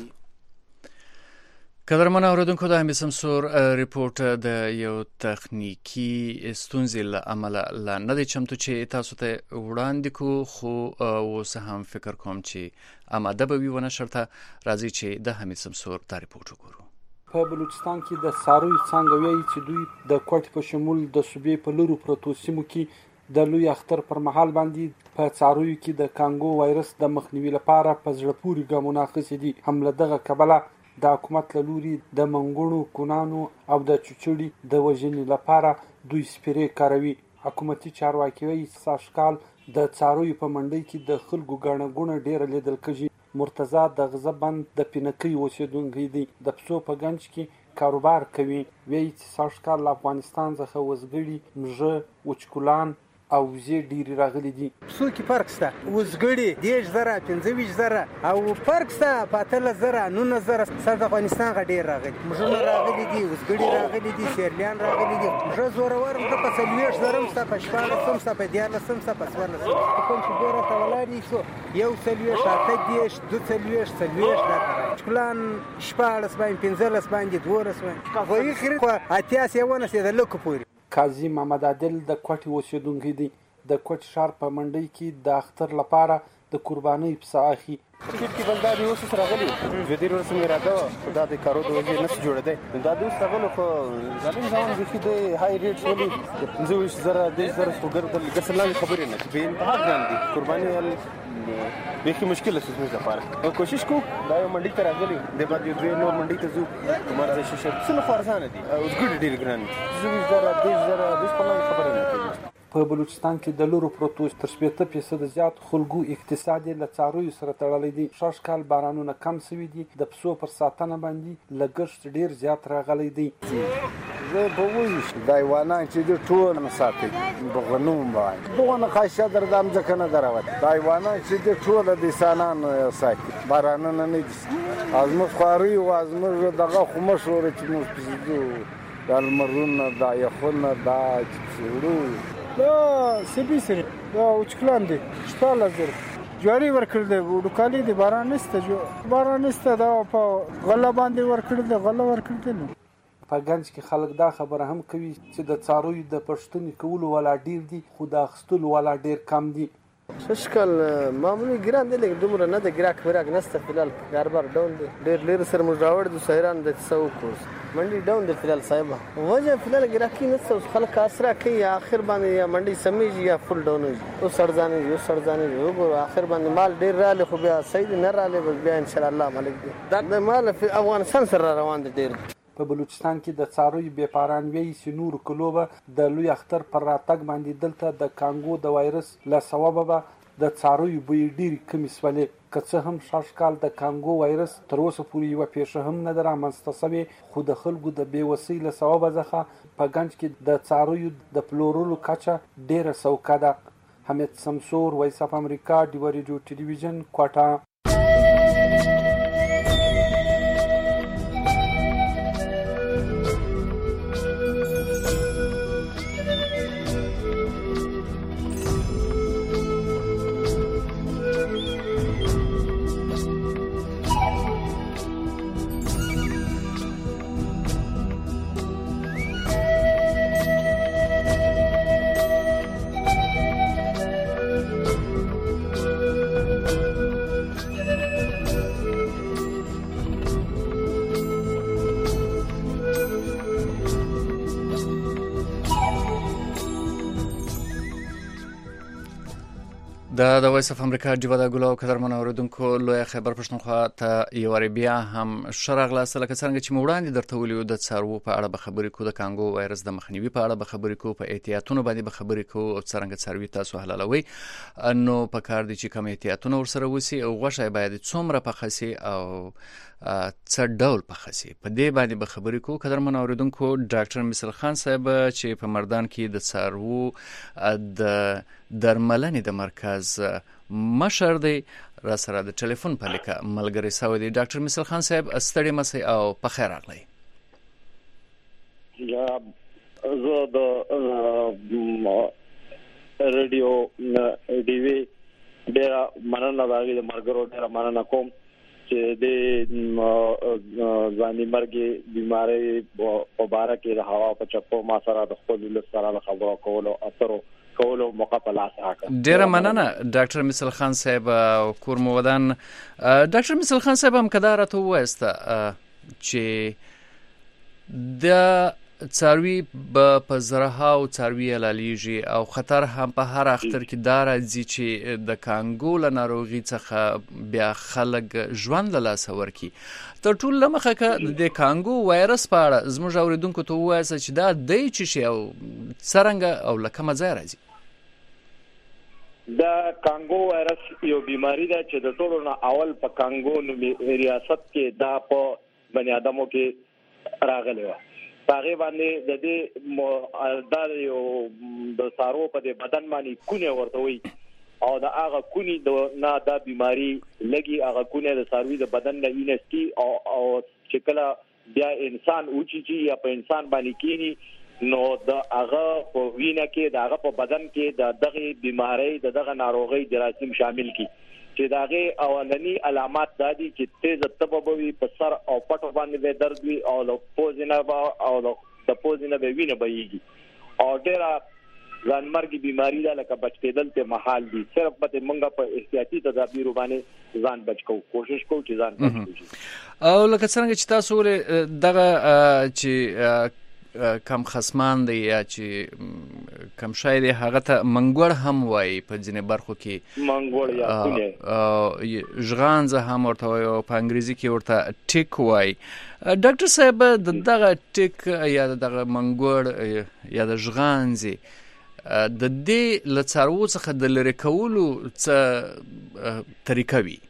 قدرمن اوریدونکو د حمید سمسور ریپورت د یو تخنیکی ستونزې له امله لا نه دی چمتو چې تاسو ته وړاندې کو خو اوس هم فکر کوم چې آماده به وي ونه شرطه راځي چې د حمید سمسور دا ریپورت وګورو. په بلوچستان کې د څارویو څانګه وایي چې دوی د کوټې په شمول د صوبې په لورو پرتو سیمو کې د لوی اختر پر مهال باندې په څارویو کې د کانګو وایرس د مخنیوي لپاره په زړه پورې ګامونه اخیستي دي. هم له دغه کبله د حکومت له لوري د منګونو کونانو او د چوچوړي د وژنې لپاره دوی سپری کاروي. حکومتي چارواکي وایي ساشکال د څارویو په منډۍ کې د خلکو ګڼه ګوڼه ډیره لیدل کېږي. مرتضی د غزه بند د پینکۍ اوسېدونکی دی. د پسو په گنج کې کاروبار کوي. وایي چې ساشکال له افغانستان څخه وزګړي مږه وچکولان او وزې ډېرې راغلي دي. پسو کې فرق شته، وزګړي دېرش زره پنځه ویشت زره او فرق شته په اتلس زره نولس زره سر د افغانستان څخه ډېر راغلي. مږونه راغلي دي، وزګړي راغلي دي، سیرلیان راغلي دي. مږه زورور مږه په څلوېښت زره هم شته، په شپاړس هم شته، په دیارلس هم شته، په څوارلس هم شته. کوم چې ګوره ته ولاړ یې څو یو څلوېښت اته دېرش دوه څلوېښت څلوېښت دا ته راځي. چکلان شپاړس باندې پنځلس باندې دولس باندې غویي خرید خو اتیاس یوولس یې د لکو پورې. قاضي محمد عادل د کوټې اوسېدونکی دی. د کوټې ښار په منډۍ کې د اختر لپاره د قربانۍ پسه اخلي. ټکټ کې بل دا د اوس سره راغلی دوه دېرش ورځې مې اراده وه دا د کارو د وجې نه څه جوړېدی دا د اوس راغلو خو ظالم ځوان بیخي د های ریټ ولي د پنځه ویشت زره دېرش زره خو ګرد ګسر لاندې خبرې نه بې انتها ګران دي. قرباني بیخي مشکله شي زموږ لپاره. کوشش کوو دا یو منډۍ ته راغلي د بعد یو دوی نور منډۍ ته ځو کمر ځای شیشه څه لخوا ارزانه دي او اوسګړي ډېر ګران دي. پنځه ویشت زره دېرش زره دېرش په لاندې خبرې نه کوي. په بلوچستان کې د لورو پروتو تر شپېته فیصده زیات خلکو اقتصاد له څارویو سره تړلی دی. شاش کال بارانونه کم شوي دي. د پسو پر ساتنه باندې لګښت ډېر زیات راغلی دی. زه به وویشت دا حیوانان چې دي ټول نه ساتي په غنم باندې دغونه خاصه در د مځکه نه دروت دا حیوانان چې دي ټول د انسانان ساتي بارانونه نه دي. ازموږ خواري او ازموږ دغه خو مشهور چې موږ پسې دا لمرونه دا یخونه دا چې دا سبي سره دا وچکلان دي شپاړس زره جواري ورکړل دي وډکالي دي باران نشته جو باران نشته دا په غله باندې ورکړل دي غله ورکړل دي. په ګنج کې خلک دا خبره هم کوي چې د څارویو د پښتنې کولو والا ډیر دي خو د اخیستلو والا ډیر کم دي. شکل معمولی ګران دی لیکن دومره نه د ګراک وراک نسته فلال کاروبار ډاون دی ډیر لري سره موږ راوړ د سایران د څو کورس منډي ډاون دی فلال صاحب وجه فلال ګراکي نسته خلک اسرا کوي اخر باندې یا منډي سمېږي یا فل ډاون وي او سرځاني یو سرځاني وګورو اخر باندې مال ډیر رااله خو بیا سید نه رااله بس بیا ان شاء الله مالک دی د مال په افغانستان سره روان دي ډیر. په بلوچستان کې د څارویو بیپاران وی سنور کلوبه د لوی اختر پر راتګ باندې دلته د کانګو د وایرس له سببه به د څارویو بوی ډېرې کمې سولې که څه هم شاش کال د کانګو وایرس تر اوسه پورې یوه پیښه هم نه ده رامنځته سوې خو د خلکو د بېوسۍ له سببه څخه په ګنج کې د څارویو د پلورلو کچه ډېره سوکه ده. حمید سمسور، وایس اف امریکا، ډیوه ریډیو ټلویزیون، کوټه. د د وایس اف امریکا ډیوه د ګلو قدرمن اوریدونکو لوی خبر پښتونخوا ته یو بیا هم شرغله سره څنګه چې موړاندې درته ویلو د څارو په اړه به خبرې کو د کانګو وایرس د مخنیوي په اړه به خبرې کو په احتیاطونو باندې به خبرې کو او څنګه څاروي تاسو حلالوي نو په کار دي چې کوم احتیاطونه ورسره وسی او غوښه باید څومره په خسي او څه ډول په خسي په دې باندې به خبرې کو قدرمن اوریدونکو. ډاکټر مثل خان صاحب چې په مردان کې د څارو د درملنې د مرکز مشر دی را سره د ټلیفون په لیکه ملګری سوی دی. ډاکټر مثل خان صاحب ستړي مسئ او په خیر راغلی. یا زه د ریډیو ډیوی ډیره مننه راغلی د مرګرو ډیره مننه کوم چې د ځاني مرګي بیماری په باره کې د هوا په چپو ما سره د خپل له سره خبرو کولو اثرو کولو موقع په لاس راکړه. ډیره مننه ډاکټر مثل خان صاحب او کور مو ودان. ډاکټر مثل خان صاحب هم کداره ته وایسته چې د څاروي په زرها او څاروي لالیږي او خطر هم په هر اختر کې دار ځي چې د کانګو له ناروغي څخه بیا خلک ژوند له لاس ورکی. تر ټولو لمخه ک د کانګو وایرس په اړه زموږ اوریدونکو ته وایي چې دا د چی شي او څنګه او لکه مزه راځي. دا کانګو وایرس یو بیماری ده چې د ټولو نه اول په کانګو نو ریاست کې دا په بنی آدمو کې راغلی و. هغه باندې د دې د یو د سارو په بدن باندې کونه ورته وي او دا هغه کونی د نه دا بیماری لګي هغه کونه د ساروي د بدن نه وینستی او او چې کله بیا انسان اوچی چې یا په انسان باندې کینی نو د هغه په وینه کې د هغه په بدن کې د دغه بیماری د دغه ناروغي جراثیم شامل کی چې داغه اولنی علامات دادي چې تیز تبوي په سر او پټو باندې درد وي او د پوزینه او د پوزینه به وینه بهيږي او ډېر ځانمرګي بیماری ده لکه بچ کېدل ته محال دي. صرف په منګه په احتیاطي تدابیر باندې ځان بچ کو کوشش کو چې ځان بچ کو او لکه څنګه چې تاسو ول دغه چې کم خصمان دی یا چې کم شای دی هغه ته منګور هم وای په ځینې برخو کې منګور یا کونه ژغانزه هم ورته وای او په انګریزي کې ورته ټیک وای. ډاکټر صاحب دغه ټیک یا دغه منګور یا د ژغانزي د دې له څارو څخه د لری کولو څه طریقه وي؟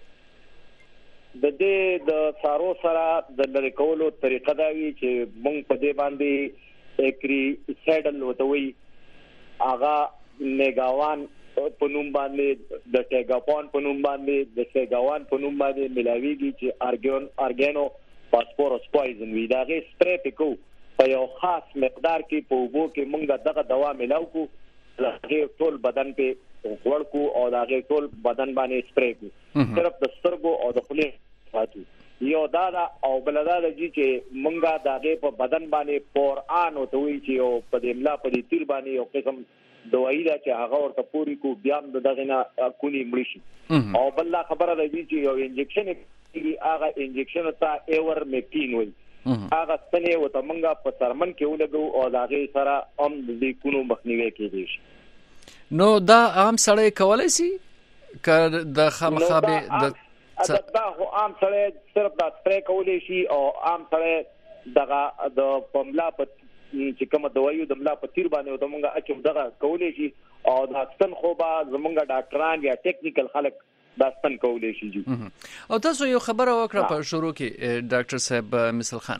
د دې د څارو سره د لری کولو طریقه دا وی چې موږ په دې باندې اکری سیډل وتوي اغا نیگاوان په نوم باندې د ټیګاپون په نوم باندې د سیګاوان په نوم باندې ملاویږي چې ارګون ارګانو فاسفورس پویزن وی دا غي سپری پکو په یو خاص مقدار کې په وبو کې موږ دغه دوا ملاو کو هغه ټول بدن په ورکو او هغه ټول بدن باندې سپری کو صرف د سترګو او د خولې فاتو یو دا او بل دا چې مونږه دغه په بدن باندې قرآن او توي چې او په دې ملا په دې تیر باندې یو قسم دوايي دا چې هغه ورته پوری کو بیا دغه نه کونی مړ شي او بل خبره ده چې یو انجکشن هغه انجکشن ته ایور میکټین وي هغه ستنه وته مونږه په سرمن کې ولګو او دغه سره هم د کونو مخنیوي کېږي. نو دا عام سړی کولای شي ک د خامخابه د دا خو عام سره صرف دا سپری کولای شي او عام سره دغه د پملا په چې کوم دوايو د ملا په تیر باندې د مونږه اچو دغه کولای شي او دا ستن خو به زمونږه ډاکټران یا ټیکنیکل خلک دا ستن کولای شي. او تاسو یو خبره وکړه په شروع کې ډاکټر صاحب مثل خان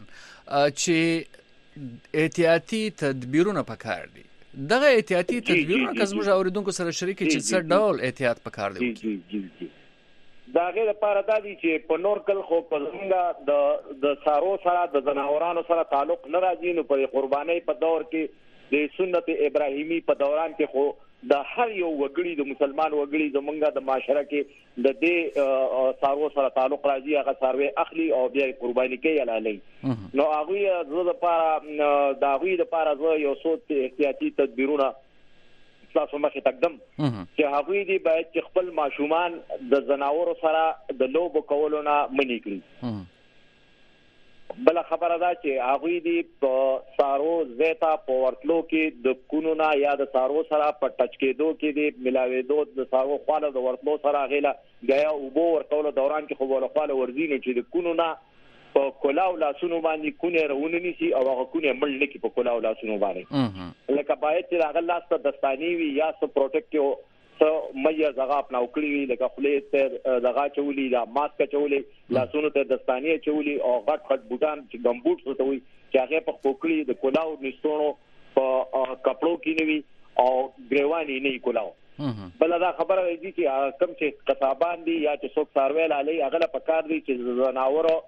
چې احتیاطي تدبیرونه پکار دي. دغه احتیاطي تدبیرونه که زموږ اوریدونکو سره شریک چې څه ډول احتیاط پکار دی؟ جی جی جی دا غیر لپاره دا دي چې په نور کل خو په زمونږه د د سارو سره د زناورانو سره تعلق نه راځي. نو په قربانۍ په دور کې د سنت ابراهیمی په دوران کې خو د هر یو وګړي د مسلمان وګړي زمونږه د معاشره کې د دې سارو سره تعلق راځي. هغه ساروي اخلي او بیا قرباني کوي علالي. نو هغه زړه لپاره دا غوي لپاره زو یو څو احتیاطي تدبیرونه تاسو مخه تقدم چې هغه دی باید چې خپل ماشومان د زناورو سره د لوب کولو نه منې کړي. بل خبره ده چې هغه دی په سارو زیتا په ورتلو کې د کونونه یا د سارو سره په ټچ کېدو کې دی ملاويدو د سارو خاله د ورتلو سره غیله غیا او بو ورتلو دوران کې خو ول خاله ورزینه چې د کونونه په کولاو لاسونو باندې کونه رونه نشي او هغه کونه مړ لکه په کولاو لاسونو باندې لکه باید چې هغه لاس ته دستانی وي یا څه پروټیکټیو څه مې زغه خپل وکړي وي لکه خپل ته دغه چولي دا ماسک چولي لاسونو ته دستانی چولي او غټ غټ بوتان چې ګمبوټ څه وي چې هغه په پوکړي د کولاو نشټونو په کپړو کې نیوي او ګریوانی نه کولاو. بل دا خبره دی چې کم چې قصابان دي یا چې څوک سرویل علي هغه په کار دي چې زناورو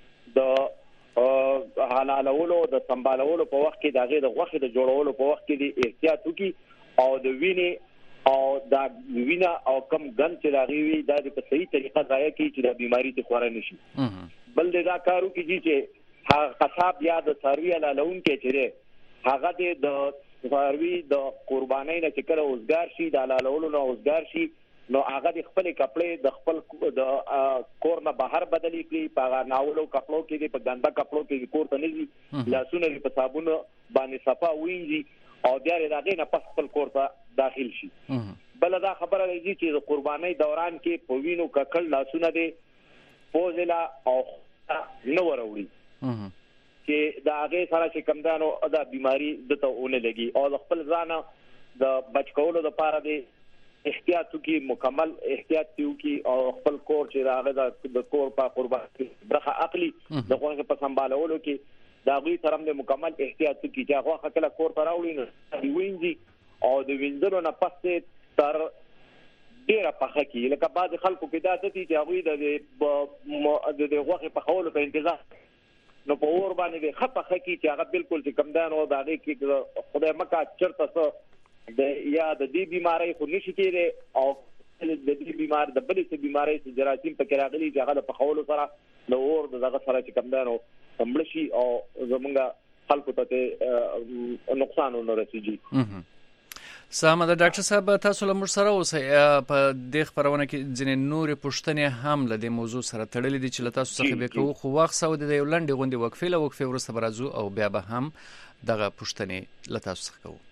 د حلالولو د سمبالولو په وخت کې دغه د غوښې د جوړولو په وخت کې د احتیاط وکي او د وینې او د وینا او کم ګن چې راغوي دا په صحیح طریقه ځای کې چې د بيماري ته خورا نشي. بل دا کارو کې چې قصاب یا د سروي حلالون کې چې هغه د سروي د قربانۍ نه چې کله اوسګار شي د حلالولو نه اوسګار شي نو هغه د خپل کپڑے د خپل د کور نه بهر بدلی کړي په ناولو کپړو کې په ګنده کپړو کې کور ته نږدې لاسونه په صابون باندې صفا وینځي او بیا راغې نه پس خپل کور ته داخل شي. بل دا خبره دی چې د قربانۍ دوران کې په وینو ککل لاسونه دي پوزلا او نو وروړي چې دا هغه سره چې کمدانو دا بيماري دته ونه لګي او خپل ځان د بچکولو لپاره دی احتیاط کی مکمل احتیاط کی او خپل کور چې راغله د کور په قرباني برخه عقلي د غوښه په سمبالولو کې دا غوي سره د مکمل احتیاط کی چې غوښه کله کور ته راوړي نو دی وینځي او د وینځلو نه پسته تر ډیره پخه کی لکه بعض خلکو کې دا د چې هغه د د غوښه په خولو په انتظار نو په اور باندې خپه کی چې هغه بالکل چې کمدان او دا کې خدای مکه چرته څه د یا د دې بیماری خو نشي کېږي او د دې بیمار د بلې څه بیماری چې جراثیم پکې راغلي چې هغه په خولو سره نو اور دغه سره چې کمدانو مړ شي او زمونږ خلکو ته نقصان نه رسیږي. سلام ده ډاکټر صاحب تاسو له موږ سره اوسئ په دې خبرونه کې ځینې نورې پوښتنې هم له دې موضوع سره تړلې دي چې له تاسو څخه به کوو خو وخت سو د یو لنډې غونډې وقفې له وقفې وروسته به راځو او بیا به هم دغه پوښتنې له تاسو څخه کوو.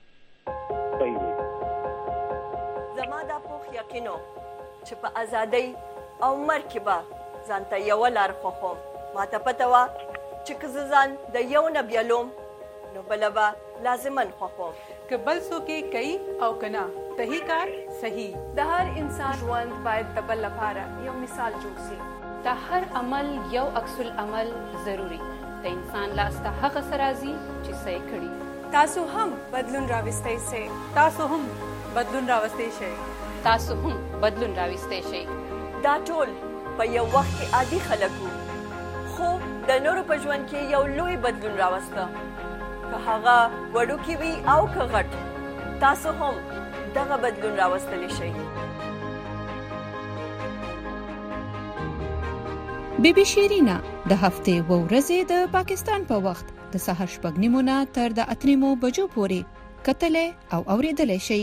زما دا پوخ یقینو چې په ازادۍ او مرګ کې به ځانته یو لار خوښوم. ماته پته وه چې که زه ځان د یو نه بیلوم نو بله به لازمن خوښوم. که بل څوک یې کوي او که نه صحیح کار صحیح. د هر انسان ژوند باید د بل لپاره یو مثال جوړ شي. د هر عمل یو عکس العمل ضروري. د انسان لاس ته هغه څه راځي چې څه یې کړي. تاسو هم بدلون راوستی شئ. تاسو هم بدلون راوستی شئ. تاسو هم بدلون راوستی شئ. دا ټول په یو وخت کې عادي خلک وو خو د نورو په ژوند کې یو لوی بدلون راوسته. که هغه وړوکی وي او که غټ تاسو هم دغه بدلون راوستلی شئ. بی بی شیرینا د هفتې و ورځې د پاکستان په وخت د سهار شپږ نیمو نه تر د اته نیمو بجو پورې کتلې او اوریدلې شي.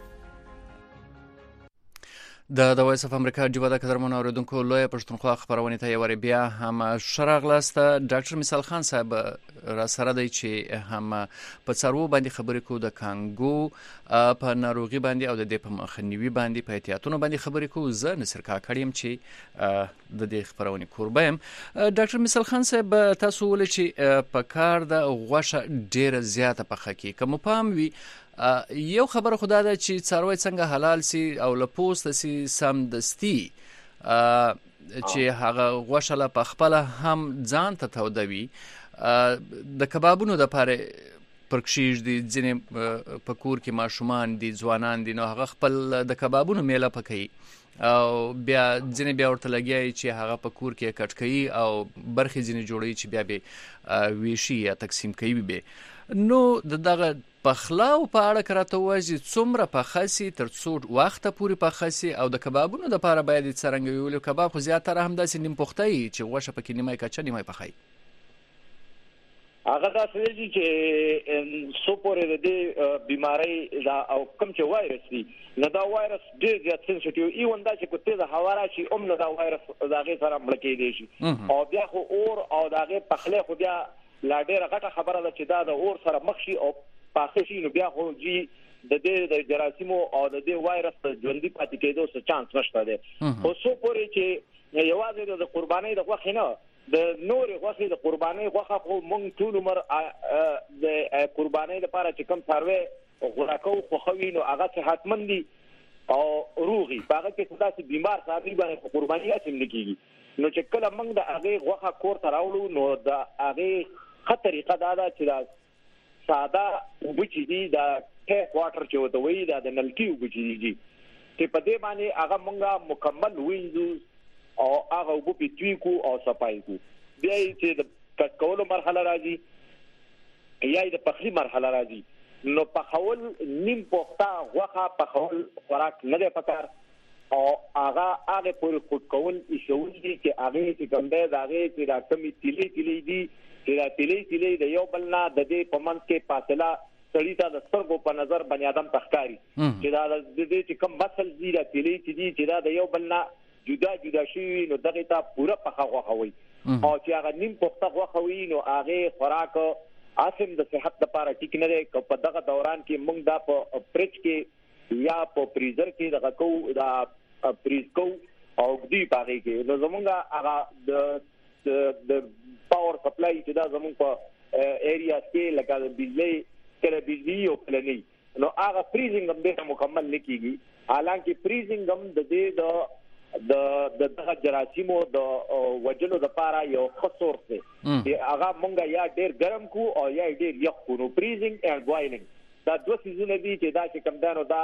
د د وایس اف امریکا جوبه د قدرمنو اوریدونکو لوی پښتونخوا خبرونه ته یو بیا هم شراغلاست ډاکټر مثال خان صاحب را سره دی چې هم په څارو باندې خبرې کو د کانګو په ناروغي باندې او د دې په مخنیوي باندې په احتیاطونو باندې خبرې کو. زه نصر کاکړیم چې د دې خبرونه کوربم. ډاکټر مثال خان صاحب تاسو ول چې په کار د غوښه ډیره زیاته پخه کی کوم پام وی یو خبر خدا ده چې څاروي څنګه حلال سي او له پوسټ سي سم دستي چې هغه غوښه له پخپل هم ځان ته تودوي د کبابونو د پاره پرکشیج دي ځنې پکور کې ماشومان دي ځوانان دي نو هغه خپل د کبابونو میله پکې او بیا ځنې بیا ورته لګیای چې هغه پکور کې کټکې او برخې ځنې جوړي چې بیا به ویشي یا تقسیم کوي به نو دغه پخلاو په اړه کراته وایي څومره پخاسي تر څو وخت پورې پخاسي او د کبابونو د لپاره باید څنګه ویل کباب خو زیاتره هم داسې نیم پختای چې غوښه پکې نیمه کچا نیمه پخای هغه دا څه چې سو پورې د دې بیماری دا او کوم چې وایرس دی نو دا وایرس ډېر زیات سنسټیو ایون دا چې کوته د هوا راشي اوم نو دا وایرس داغه سره مړ کېدی شي او بیا خو اور او داغه پخله خو بیا لا ډېر غټه خبره ده چې دا د اور سره مخ شي او پاخه شي نو بیا خو جی د دې د جراثیمو او د دې وایرس ژوندۍ پاتې کېدو څه چانس نشته ده. خو څو پورې چې یوازې د قربانۍ د غوښې نه د نور غوښې د قربانۍ غوښه خو مونږ ټول عمر د قربانۍ لپاره چې کوم څاروي غوړاکو خو خوي نو هغه صحتمند دي او روغي هغه کې څه داسې بیمار څاروي باندې قرباني اچم نکېږي نو چې کله موږ د هغه غوښه کور ته راوړو نو د هغه خطرې قداده چې دا ساده وبچې دي دا ټیپ واټر چې وته وي دا د نلکی وبچې دي چې په دې باندې هغه مونږه مکمل وینځو او هغه وبې تویکو او صفای کو بیا چې د کټکولو مرحله راځي یا د پخلی مرحله راځي نو پخول نیم پخته غوښه پخول خوراک نه دی پکار او هغه هغه پورې خود کول ایشول دي چې هغه چې کوم دی هغه چې دا کمی تیلې تیلې دي چې دا تیلې تیلې د یو بل نه د دې په منځ کې فاصله سړی ته د سترګو په نظر بنی آدم تخکاری چې دا د دې چې کوم بسل دي دا تیلې دي چې دا د یو بل نه جدا جدا شي نو دغه ته پوره پخه غوښه وي او چې هغه نیم پخته غوښه وي نو هغه خوراک اسیم د صحت لپاره ټیک نه دی په دغه دوران کې موږ دا په فریج کې یا په فریزر کې دغه کو دا فریز کو او دی پاره کې نو زمونږه هغه د د پاور سپلای چې دا زمونږ په ایریا کې لکه د بجلی کله بجلی او کله نه نو هغه فریزینګ هم به مکمل نکېږي حالانکه فریزینګ هم د دې د د دغه جراثیمو د وجلو د لپاره یو خطر دی هغه مونږه یا ډېر ګرم کو او یا ډېر یخ کو نو فریزینګ اند بوایلینګ دا دوه سيزونه دي چې دا چې کوم دانو دا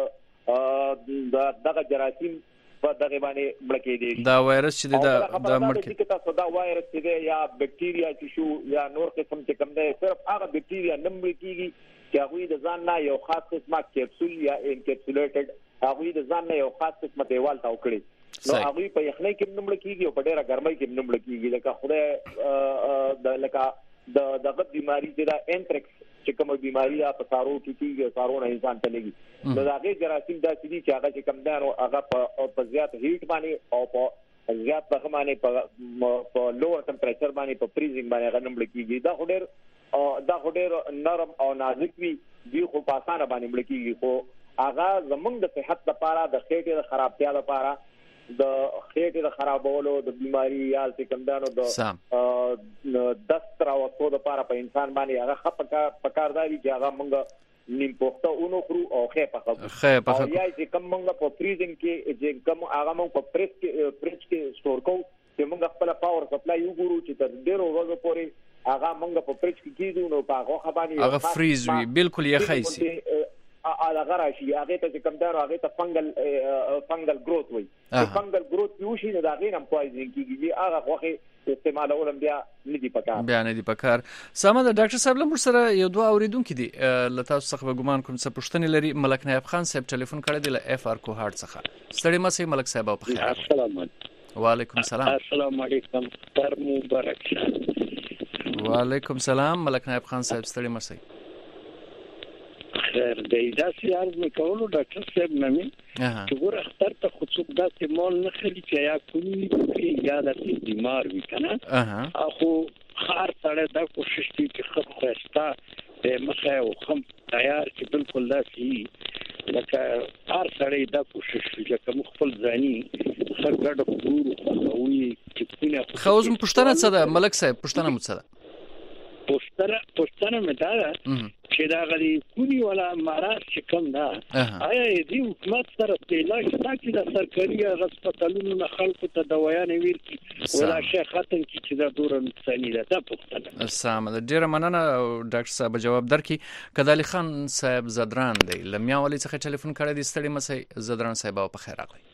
د دغه جراثیم په دغه باندې مړکې دي دا وایرس چې دا د مړکې چې تاسو دا وایرس چې یا بکټیریا چې شو یا نور قسم چې کوم دی صرف هغه بکټیریا نه مړکېږي چې هغه د ځان نه یو خاص قسمه کیپسول یا انکپسولیټډ هغه د ځان نه یو خاص قسمه دیوال تاو کړی نو هغه په یخنۍ کې نمړ کېږي او په ډېره ګرمۍ کې نمړ کېږي لکه خدای د لکه د دغه بیماری چې دا انټریکس چې کوم بیماری دا په سارو کې کېږي سارو نه انسان ته لګي نو هغه جراثیم دا چې چې هغه چې کوم دانو هغه په زیات هیټ باندې او په زیات په باندې په لوور ټمپریچر باندې په فریزینګ باندې هغه نمړ کېږي دا خډر دا خډر نرم او نازک وي دی خو په اسانه باندې نمړ کېږي خو هغه زمونږ د صحت لپاره د خېټې د خرابتیا لپاره د خېټې د خرابولو د بیماری یا د کمدانو د دست راوستو د لپاره په انسان باندې هغه خپکا پکارداري چې هغه مونږ نیم پخته اونو خرو او خې پخو او یا چې کوم مونږ په فریزینګ کې چې کوم هغه مونږ په پریس کې فریج کې سٹور کوو چې مونږ خپل پاور سپلای وګورو چې تر ډیرو ورځې پورې هغه مونږ په فریج کې کیدو نو په هغه باندې هغه فریز وي بالکل یې خایسي هغه راشي هغه ته کوم دارو هغه ته فنګل فنګل گروث وي فنګل گروث یو شي دا غیر هم پویزن کیږي هغه خوخه استعمالول بیا ندی پکار بیا ندی پکار سمه د ډاکټر صاحب لمر سره یو دوه اوریدونکو دي لته څخه ګمان کوم څه پښتني لري ملک نایب خان صاحب ټلیفون کړی دی ل اف ار کو هارت څخه ستړي مسي ملک صاحب په خیر السلام علیکم وعلیکم سلام. السلام علیکم. اختر مبارک شه. وعلیکم سلام. ملک نایب خان صاحب ستړي مسئ. خیر دی. داسې عرض میکولو ډاکټر صاحب نمی چې ګور اختر ته خو څوک داسې مال نه خلی چې یا کوي یا داسې بیمار وي که نه. خو هر سړی دا کوشش کوي چې ښه ښایسته مخه او خم تیار چې بالکل داسې وي لکه هر سړی دا کوشش کوي لکه موږ خپل ځاني ښه ګډه کړو خوښوي چې کونه ښه اوس مو پوښتنه څه ده ملک صاحب پوښتنه مو څه ده؟ پوښتنه پوښتنه مې دا ده چې دا غلي کونی ولا مرض چې کوم ده آیا دې حکومت سره په علاج شته چې د سرکاري هسپتالونو نه خلکو ته دوايانې ورکړي ولا شي ختم کړي چې دا دوره نقصان ده. دا پوښتنه سم ده. ډیره مننه ډاکټر صاحب جواب درکړي. کدالي خان صاحب زدران دی لمیا ولې څخه ټلیفون کړی دی ستړي مسئ زدران صاحب او په خیر راغلی.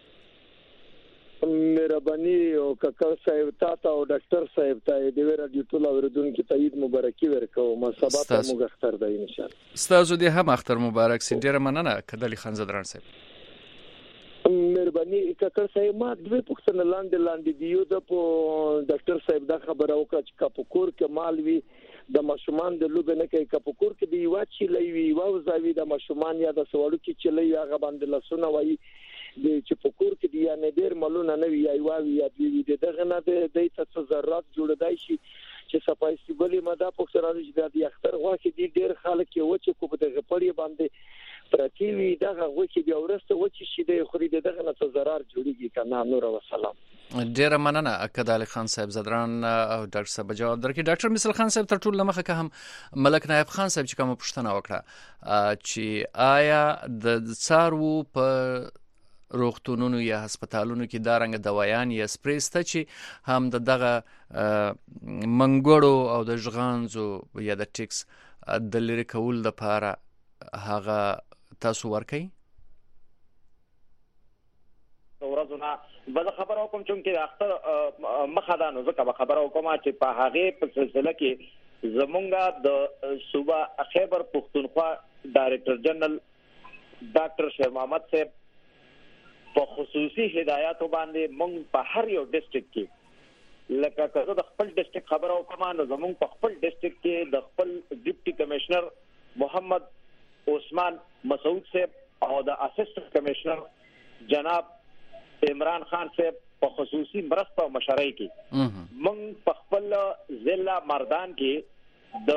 مهرباني او کاکا صاحب تاسو او ډاکټر صاحب ته د رادیو ټول اوریدونکو ته عید مبارکي ورکوم. سبا ته موږ اختر دی ان شاء الله. ستاسو دې هم اختر مبارک سي. ډیره مننه کدالي خان زدران صاحب. مهرباني کاکا صاحب ما دوی پوښتنه لاندې لاندې دیو د ډاکټر صاحب دا خبره وکړه چې کاپکور کې مال وی د ماشومان د لوګ نه کوي کاپکور کې دی وا چې لوي وا زاوی د ماشومان یا د سوالو کې چې لوي هغه باندې لسونه وایي د چې پکور کې دی نه ډیر مالونه نه وی ایوا وی دی دغه نه د څه ضرورت جوړدای شي چې صفایي بلی ماده پوښتنه چې د اختر واکې دی ډیر خلک یو چې کو په دغه پړی باندې پرتی وی دغه وکي بیا ورسته و چې شي د خوري دغه نه څه ضرر جوړیږي کنه. نور و سلام. ډیره مننه کدالي خان صاحب زدران او ډاکټر صاحب جواب درکړي. ډاکټر مثال خان صاحب تر ټولو لمخه که هم ملک نایب خان صاحب چې کوم پوښتنه وکړه چې آیا د څارو په روغتونونو یا هسپتالونو کې دا رنګ دوايان یا سپریسته چې هم د دغه منګړو او د ژغانځو یا د ټیکس د لری کول لپاره هغه تاسو ورکي؟ ورځونه بل خبرو کوم چې اختر مخدانو زکه خبرو کوم چې په هغه په سلسله کې زمونږه د صوبه خیبر پختونخوا ډایریکټر جنرال ډاکټر شیر محمد صاحب په خصوصي هدایت باندې مونږ په هر یو ډیسټریکټ کې لکه کله د خپل ډیسټریکټ خبرو کوم نو زمونږ په خپل ډیسټریکټ کې د خپل ډیپټي کمشنر محمد عثمان مسعود صاحب او د اسسټنټ کمشنر جناب عمران خان صاحب په خصوصي مرسته او مشورې کې مونږ په خپل ضلع مردان کې د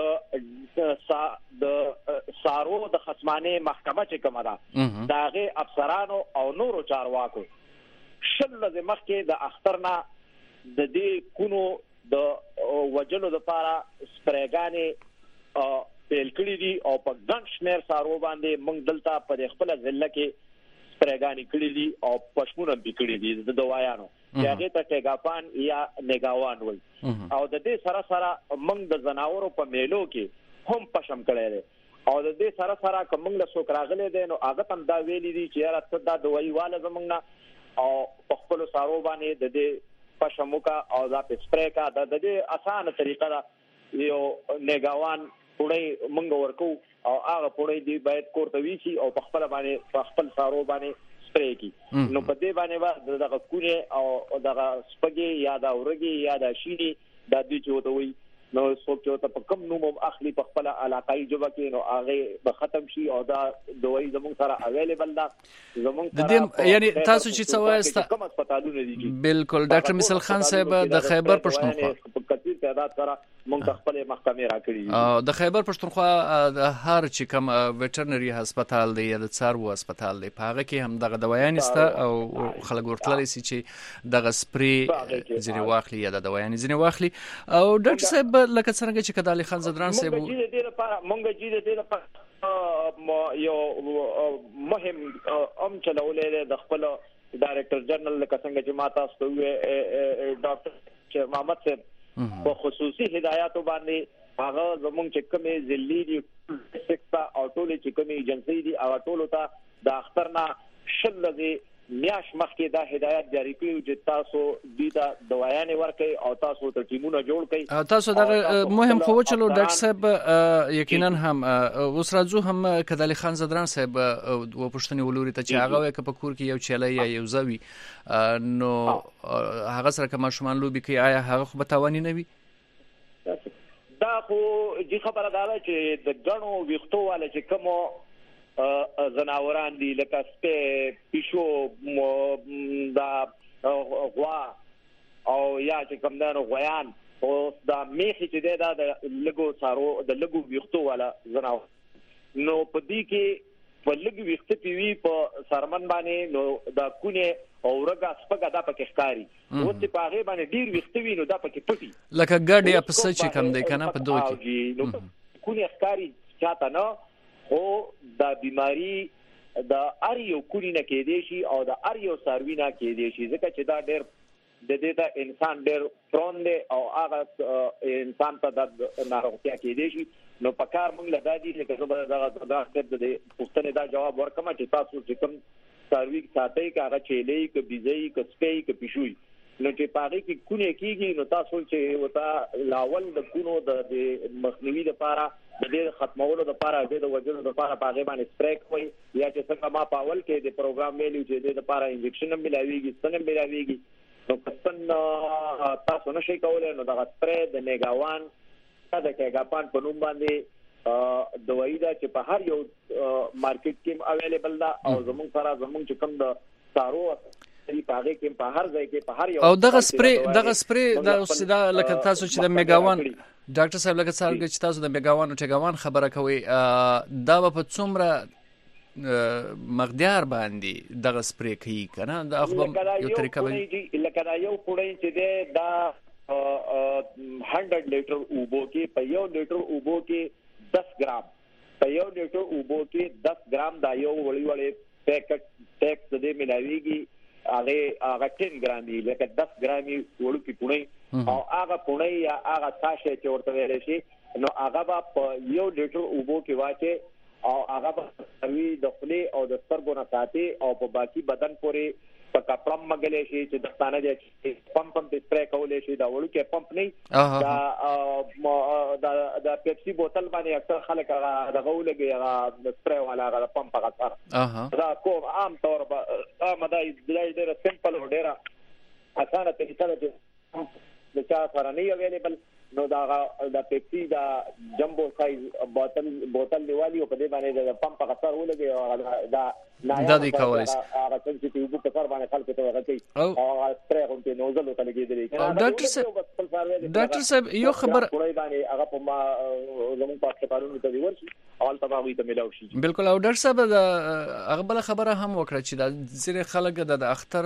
د سارو د خصمانه محکمه چې کومه ده داغه افسرانو او نورو چارواکو شل لازم کې د اخترنا د دې کونو د وجلو د لپاره سپریګانې پیل کړی دي او په ګڼ شمېر سارو باندې موږ دلته په خپل ضلع کې سپریګانې کړی دي او پښمونه به کړی دي د دوايانو هغه ته ټیګاپان یا نگاوان وي او د دې سره سره موږ د زناورو په میلو کې هم پښم کړی دي او د دې سره سره کوم له څوک راغلي دي نو هغه هم دا ویلي دي چې راته دا دوی واله زمونږ او په خپل سارو باندې د دې پښموکا او دا سپری کا د دې اسانه طریقه دا یو نگاوان پړې موږ ورکو او هغه پړې دی باید کوړه ویشي او په خپل باندې په خپل سارو باندې سپری کی نو په دې باندې وا دغه کونه او دغه سپګي یا دا ورګي یا دا شيني د دې چوتوي نو څوک چې په کوم نوم اخلي په خپل علاقايي جوبه کې نو هغه به ختم شي او دا دوی زموږ سره اویلیبل ده زموږ سره یعنی تاسو چې څه وایست کوم هسپتالونه دي بالکل ډاکټر مثال خان صاحب د خیبر پښتونخوا په کثیر تعداد سره موږ خپل محکمې راکړي او د خیبر پښتونخوا د هر چې کوم ویټرنری هسپتال دی یا د څارو هسپتال دی په هغه کې هم دغه دوايان است او خلک ورتللی سي چې دغه سپری ځنی واخلي یا د دوايان ځنی واخلي او ډاکټر صاحب لکه څنګه چې کدالي خان زدران صاحب مونږ دې لپاره مونږ دې لپاره یو مهم ام چلولې د خپل ډایریکټر جنرال لکه څنګه چې ماته ستوي ډاکټر شیر محمد صاحب په خصوصي هدایت باندې هغه زموږ چې کومې ضلعي دي سکتا او ټول چې کومې ایجنسی دي او ټول ته د اخترنا شل دي میاش مخکې دا هدایت جاری کړی چې تاسو د دوايانې ورکړي او تاسو ته ټیمونه جوړ کړئ. تاسو دا مهم خو چلو ډاکټر صاحب یقینا هم اوس راځو هم کدالي خان زدران صاحب و پښتني ولوري ته چې هغه په کور کې یو چلای یا یو زوی نو هغه سره کوم شومان لوبي کوي آیا هغه خو به تاواني نه وي؟ دا خو جی خبره ده چې د ګڼو ویختو والا چې کوم زناوران دي لکه سپه پیشو دا غوا او یا چې کوم دانو غویان او دا میخي چې دا د لګو سارو د لګو ویختو والا زناور نو په دې کې په لګو ویخت پیوي په سرمن باندې نو دا کونه او رګه سپګه دا پکې ښکاری او ته په هغه باندې ډیر ویختوي نو دا پکې پټي لکه ګډي اپس چې کم دی کنه په دوه کې نو کونه ښکاری چاته نه خو دا بیماری دا اریو کونی نه کې دی شي او دا اریو ساروینا کې دی شي ځکه چې دا ډیر د دې ته انسان ډیر پرون دی او هغه انسان ته د ناروغتیا کې دی شي نو پکار موږ له دادی چې کومه دا دا د پښتنې دا جواب ورکما چې تاسو چې کوم ساروی ساتي کاغه چيلي ک بيزي ک سپي ک پښوي نو چې پاره کې کونه کیږي نو تاسو چې وتا لاول د کونو د مخنیوي لپاره د دې ختمولو لپاره د وجود لپاره پاره باندې سپریک وي یا چې څنګه ما پاول کې د پروګرام ویلو چې د لپاره انجکشن هم ملاويږي څنګه ملاويږي نو کله تاسو نشئ کولای نو دا سپری د میگاوان دا کېګاپان په نوم باندې دوايي دا چې په هر یو مارکیټ کې اویلیبل ده او زموږ سره زموږ چې کوم د سارو په هغه کې په هر ځای کې په هر یو او دغه سپری دغه سپری د اوسدا لکه تاسو چې د میگاوان ډاکټر صاحب لکه څنګه چې تاسو د میگاوان او ټګاوان خبره کوي دا په څومره مقدار باندې دغه سپری کوي کنه دا خو یو طریقه وي لکه دا یو پوډای چې دا هندرد لیټر اوبو کې په یو لیټر اوبو کې دس ګرام په یو لیټر اوبو کې دس ګرام دا یو وړي وړي پیکټ ټیکس دې ملاويږي هغه هغه دس ګرام دی لکه دس ګرامي وړو کې پونه او هغه پونه یا هغه تاشه چې ورته ویل شي نو هغه په یو لیټر اوبو کې واچي او هغه په وی د خلی او د سترګو نه ساتي او په باقي بدن پورې په کپړم مګلې شي چې د ستانه دي پمپ پمپ سپری کولې شي دا وړو کې پمپ نه دا دا د پیپسي بوتل باندې اکثر خلک هغه غولګي هغه سپری والا هغه پمپ هغه سره دا کوم عام طور په عام دا ډېر سمپل او ډېر اسانه طریقه ده د چا سره نه اویلیبل نو دا د پیپسي دا جمبو سایز بوتل بوتل دیوالي په دې باندې د پمپ هغه سره ولګي دا دا دی کولای شي هغه څنګه چې یو په کار باندې خلک ته ورغی او سپری هم ته نوزل ته لګیدلی ډاکټر صاحب ډاکټر صاحب یو خبر کوړی باندې هغه په ما زموږ په خبرونو ته ورشي اول تباوی ته ملاوي شي بالکل او ډاکټر صاحب هغه بل خبره هم وکړه چې دا ځینې خلک د اختر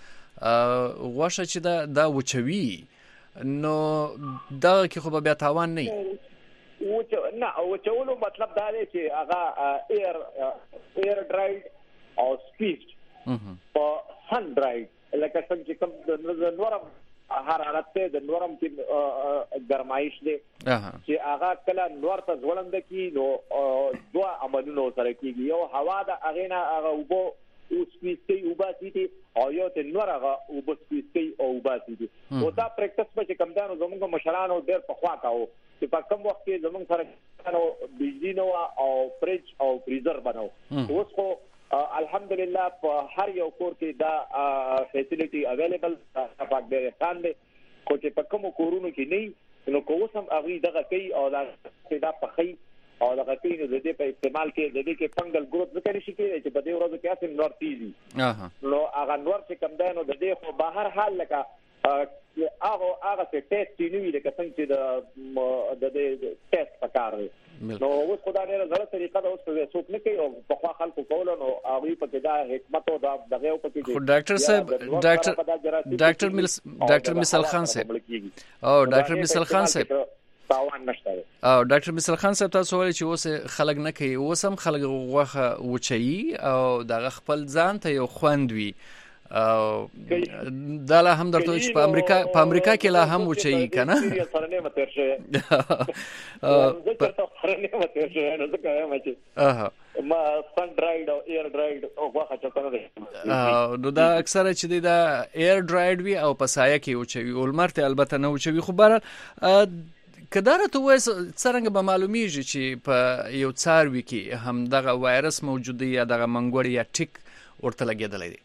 غوښه چې دا دا وچوي نو دا کې خو بیا تاوان نه وچ نه وچولو مطلب دا دی چې هغه ایر ایر ډرایډ او سپیچ په سن ډرایډ لکه څنګه چې کوم د نورم حرارت ته د نورم کې ګرمایش دی چې هغه کله نور ته ځوړند کی نو دوه عملونه سره کیږي یو هوا د اغینا هغه وبو او سپیچي او باسيتي او یو ته نور هغه او بسپیچي او باسيتي او دا پریکټس په کوم دانو زموږ مشرانو ډېر په خوا کاوه چې په کوم وخت کې زموږ سره نو بجلی نو او فریج او فریزر بنو اوس خو الحمدلله په هر یو کور کې دا فیسیلیټي اویلیبل پاک ډېر خان دي خو چې په کوم کورونو کې نه نو کوم هغه دغه کوي او دا دا په خي او دغه کوي نو د دې په استعمال کې د دې کې فنګل ګروث ذکر شي کې چې په دې ورځو کې اسیم نور تیزي نو هغه نور چې کم ده نو د دې خو بهر حال لکه هغه هغه څه ټیسټ نیوي لکه څنګه چې د د ټیسټ پکار دی نو اوس خدای نه زړه طریقه دا اوس په څوک نه کوي او په خوا خلکو کول نو هغه په کې دا حکمت او دا دغه په کې خو ډاکټر صاحب ډاکټر ډاکټر مل ډاکټر مثال خان صاحب او ډاکټر مثال خان صاحب تاوان نشته او ډاکټر مثال خان صاحب تاسو ولې چې اوس خلک نه کوي اوس هم خلک غوخه وچي او دغه خپل ځان ته یو خوند وي او دا لا هم درته چې په امریکا په امریکا کې لا هم وچي کنه سره نه متر شه ا زه تر ته سره نه متر شه نو څه کوم چې ما سن ډرایډ او ایر ډرایډ او واخه چتره ده نو دا اکثره چې دا ایر ډرایډ وي او په سایه کې اوچوي او لمرته البته نه اوچوي خو بهر کداره ته وایي څرنګه به معلومیږي چې په یو څاروي کې هم دغه وایرس موجود دی یا دغه منګوړی یا ټیک ورته لګېدلی دی؟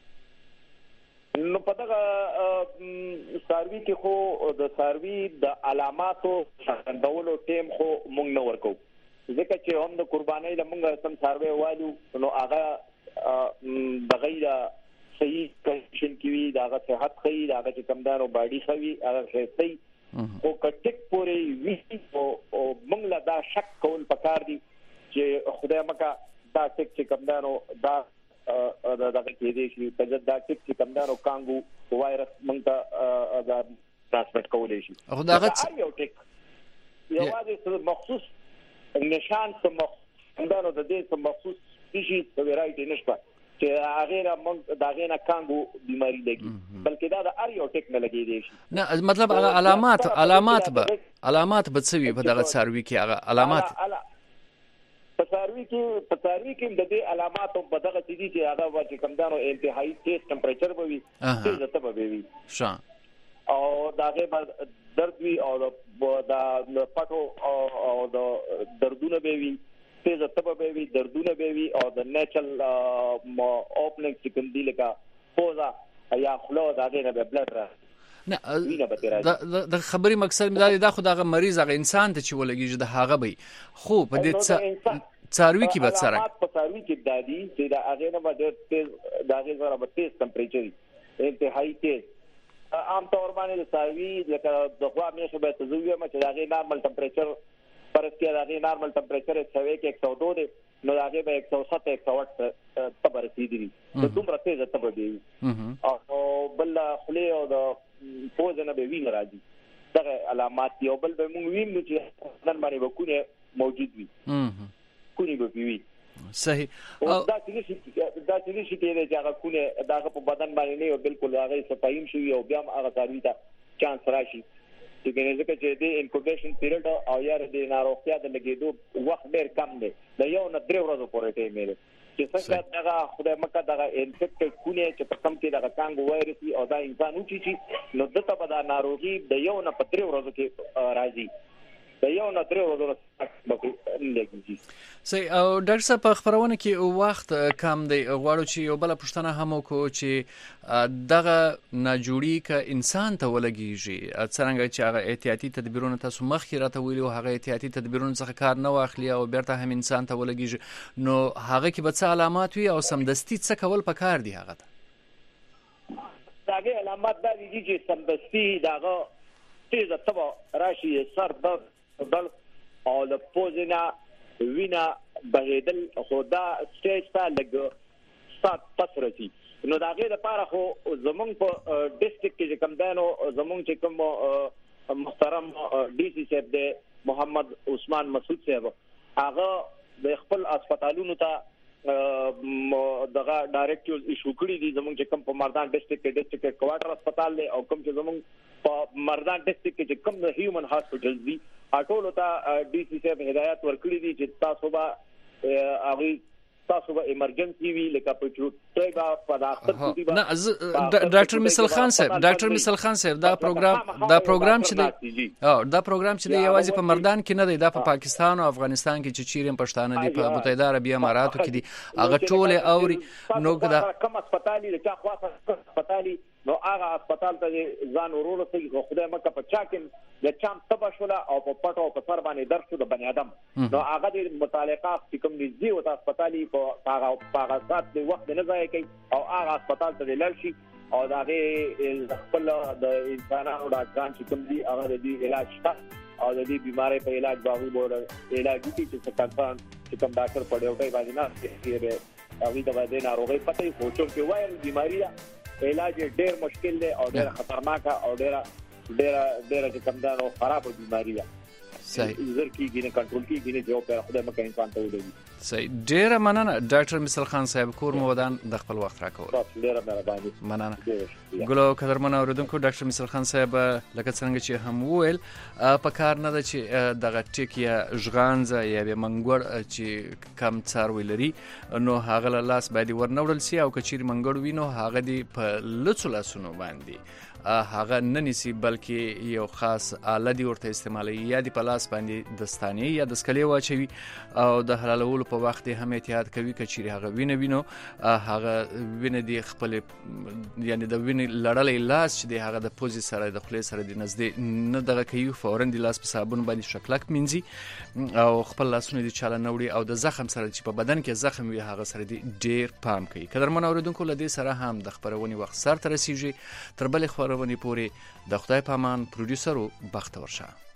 نو په دغه څاروي کې خو د څاروي د علاماتو څرګندولو ټیم خو مونږ نه ورکو، ځکه چې هم د قربانۍ د مونږ سم څاروي وایو نو هغه د غیر صحیح کنډیشن کې وي، دغه صحت ښه وي، دغه چې کوم دانو باډي ښه وي، هغه ښایسته وي. خو که ټیک پورې وي او مونږ له دا شک کول پکار دي چې خدای مکه دا ټیک چې کوم دانو دا دغه کې دي چې دا ټیک چې کوم دانو کانګو وایرس مونږ ته دا ترانسمیټ کولی شي. خو دا هغه یو ټیک یوازې مخصوص نشان څه مخدانو د دې څه مخصوص شي په ورایټي نشته چې هغه را موږ دا غینه کانګو بیماری لګي، بلکې دا د ار یو ټیک نه لګي دي. نه مطلب هغه علامات علامات به علامات به څه وي په دغه څاروي کې؟ هغه علامات په څاروي کې په څاروي کې د دې علامات په دغه دي چې هغه چې کمدانو انتهایی تیز ټمپریچر به وي، تیز ته به وي شان او داغه درد وی او د پټو او د دردونه به وي، تیز ته به وي، دردونه به وي او د نیچرل اوپننګ چې کوم دی لکه پوزا یا خلو داغه نه به بلډ را نه د خبري مقصد مې دا دی دا خو دغه مریض هغه انسان ته چې ولګیږي د هغه به خو په دې څاروي کې به سره په څاروي کې دادی چې دا هغه نه به تیز داغه سره به تیز ټمپریچر انتهایی تیز عام طور باندې د څاروي لکه د خوا مې به تزویه ما چې داغه نارمل ټمپریچر پر کې داغه نارمل ټمپریچر یې څوي کې ایک سو دو دی نو داغه به ایک سو سات ایک سو آٹھ ته رسیدلی د دومره تیز ته به دی او بل خلی او د پوز نه به ویني راځي دغه علامات یو بل به مونږ وینو چې نن باندې وکونه موجود وي کونی به وي صحیح او دا چې شي دا چې شي چې هغه کونه داغه په بدن باندې نه بالکل هغه صفایم شي او بیا هغه څاروي ته چانس راشي چې ګنې ځکه چې د انکوبیشن پیریډ او یا د ناروغتیا د لګېدو وخت ډېر کم دی د یو نه درې ورځې پورې ټیم دی چې څنګه دغه خدای مکه دغه انفیکټډ کونه چې په کم کې دغه کانګو وایرس وي او دا انسان وچی شي نو دته به دا ناروغي د یو نه په درې ورځو کې راځي د یو نه درې ورځې لګیږي. صحیح او ډاکټر صاحب په خبرونه کې وخت کم دی، غواړو چې یو بل پوښتنه هم وکړو چې دغه ناجوړي ک انسان ته ولګیږي څنګه چې هغه احتیاطي تدبیرونه تاسو مخکې راته ویلو هغه احتیاطي تدبیرونه څخه کار نه واخلي او بیرته هم انسان ته ولګیږي نو هغه کې به څه علامات وي او سمدستي څه کول پکار دي؟ هغه ته دغه علامات دا دي چې سمدستي دغه تیز تبا راشي سر درد بل او د پوزینا وینا بهیدل خدا سټیج ته لګ سات پسرتي نو دا غیر لپاره خو زمونږ په ډیسټریکټ کې کوم دانو زمونږ چې کوم محترم ډي سي صاحب دی محمد عثمان مسعود صاحب هغه د خپل هسپتالونو ته دغه ډایریکټیوز ایشو کړی دي زمونږ چې کوم په مردان ډیسټریکټ کې ډیسټریکټ کوارټر هسپتال دی او کوم چې زمونږ په مردان ډیسټریکټ کې کوم د هیومن هاسپټل دي اټولو ته ډي سي صاحب هدایت ورکړي دي چې تاسو به هغه تاسو به ایمرجنسي وی لکه په چوټي با په داخل کې نه ډاکټر مثال خان صاحب ډاکټر مثال خان صاحب دا پروګرام دا پروګرام چې دی او دا پروګرام چې دی یوازې په مردان کې نه دی، دا په پاکستان او افغانستان کې چې چیرې پښتانه دي په متحده عربی اماراتو کې دي هغه ټول اوري نو دا کوم هسپتالي لکه خاصه هسپتالي نو هغه هسپتال ته ځان ورور سي خدای مکه په چاکم د چام تبا شولا او په پټو په سر باندې درد شو د بنی ادم نو هغه د متعلقات چې کوم نږدې وته هسپتالي په هغه هغه ذات د وخت نه ځای کوي او هغه هسپتال ته لاړ شي او داغه خپل د انسانانو د ځان چې کوم دي هغه د علاج شته او د دې بیماری په علاج باندې بوله علاج دي چې څنګه چې کوم ډاکټر په ډیوټي باندې نه کیږي او دا د ناروغي پته یې پوښتنه کوي وایي بیماری علاج ډېر مشکل دی او ډېر خطرناک او ډېر ډېر ډېر چې کوم دا خراب بیماری ده. صحیح زر کیږي نه کنټرول کیږي نه جو په خدای مکه انسان ته ودی صحیح، ډیره مننه ډاکټر مثل خان صاحب، کور مو ودان د خپل وخت راکول. ډیره مهرباني. مننه. ګلو قدرمن اوریدونکو، ډاکټر مثل خان صاحب لکه څنګه چې هم وویل په کار نه ده چې دغه ټیک یا ژغانځه یا به منګوړ چې کم څاروي لري نو هغه له لاس باندې ورنوړل سي، او کچیر منګوړ وینو هغه دی په لڅو لاسونو باندې هغه نه نیسي، بلکې یو خاص آله دی ورته استعمالوي، یا دی په لاس باندې دستانې یا دسکلې واچوي او د حلالولو په وخت هم احتیاط کوي. کچیر هغه وینه وینو هغه وینه دی خپل یعنی د وینې لړلې لاس چې دی هغه د پوزې سره د خولې سره دی نږدې نه دغه کوي، فوراً دی لاس په صابون باندې شکلک مینځي او خپل لاسونه دی چاله نه وړي، او د زخم سره چې په بدن کې زخم وي هغه سره دی ډیر پام کوي. قدرمن اوریدونکو، له دې سره هم د خبرونې وخت سر ته رسیږي. تر بلې خبرونې پورې د خدای په امان، پروډوسر بختور شه.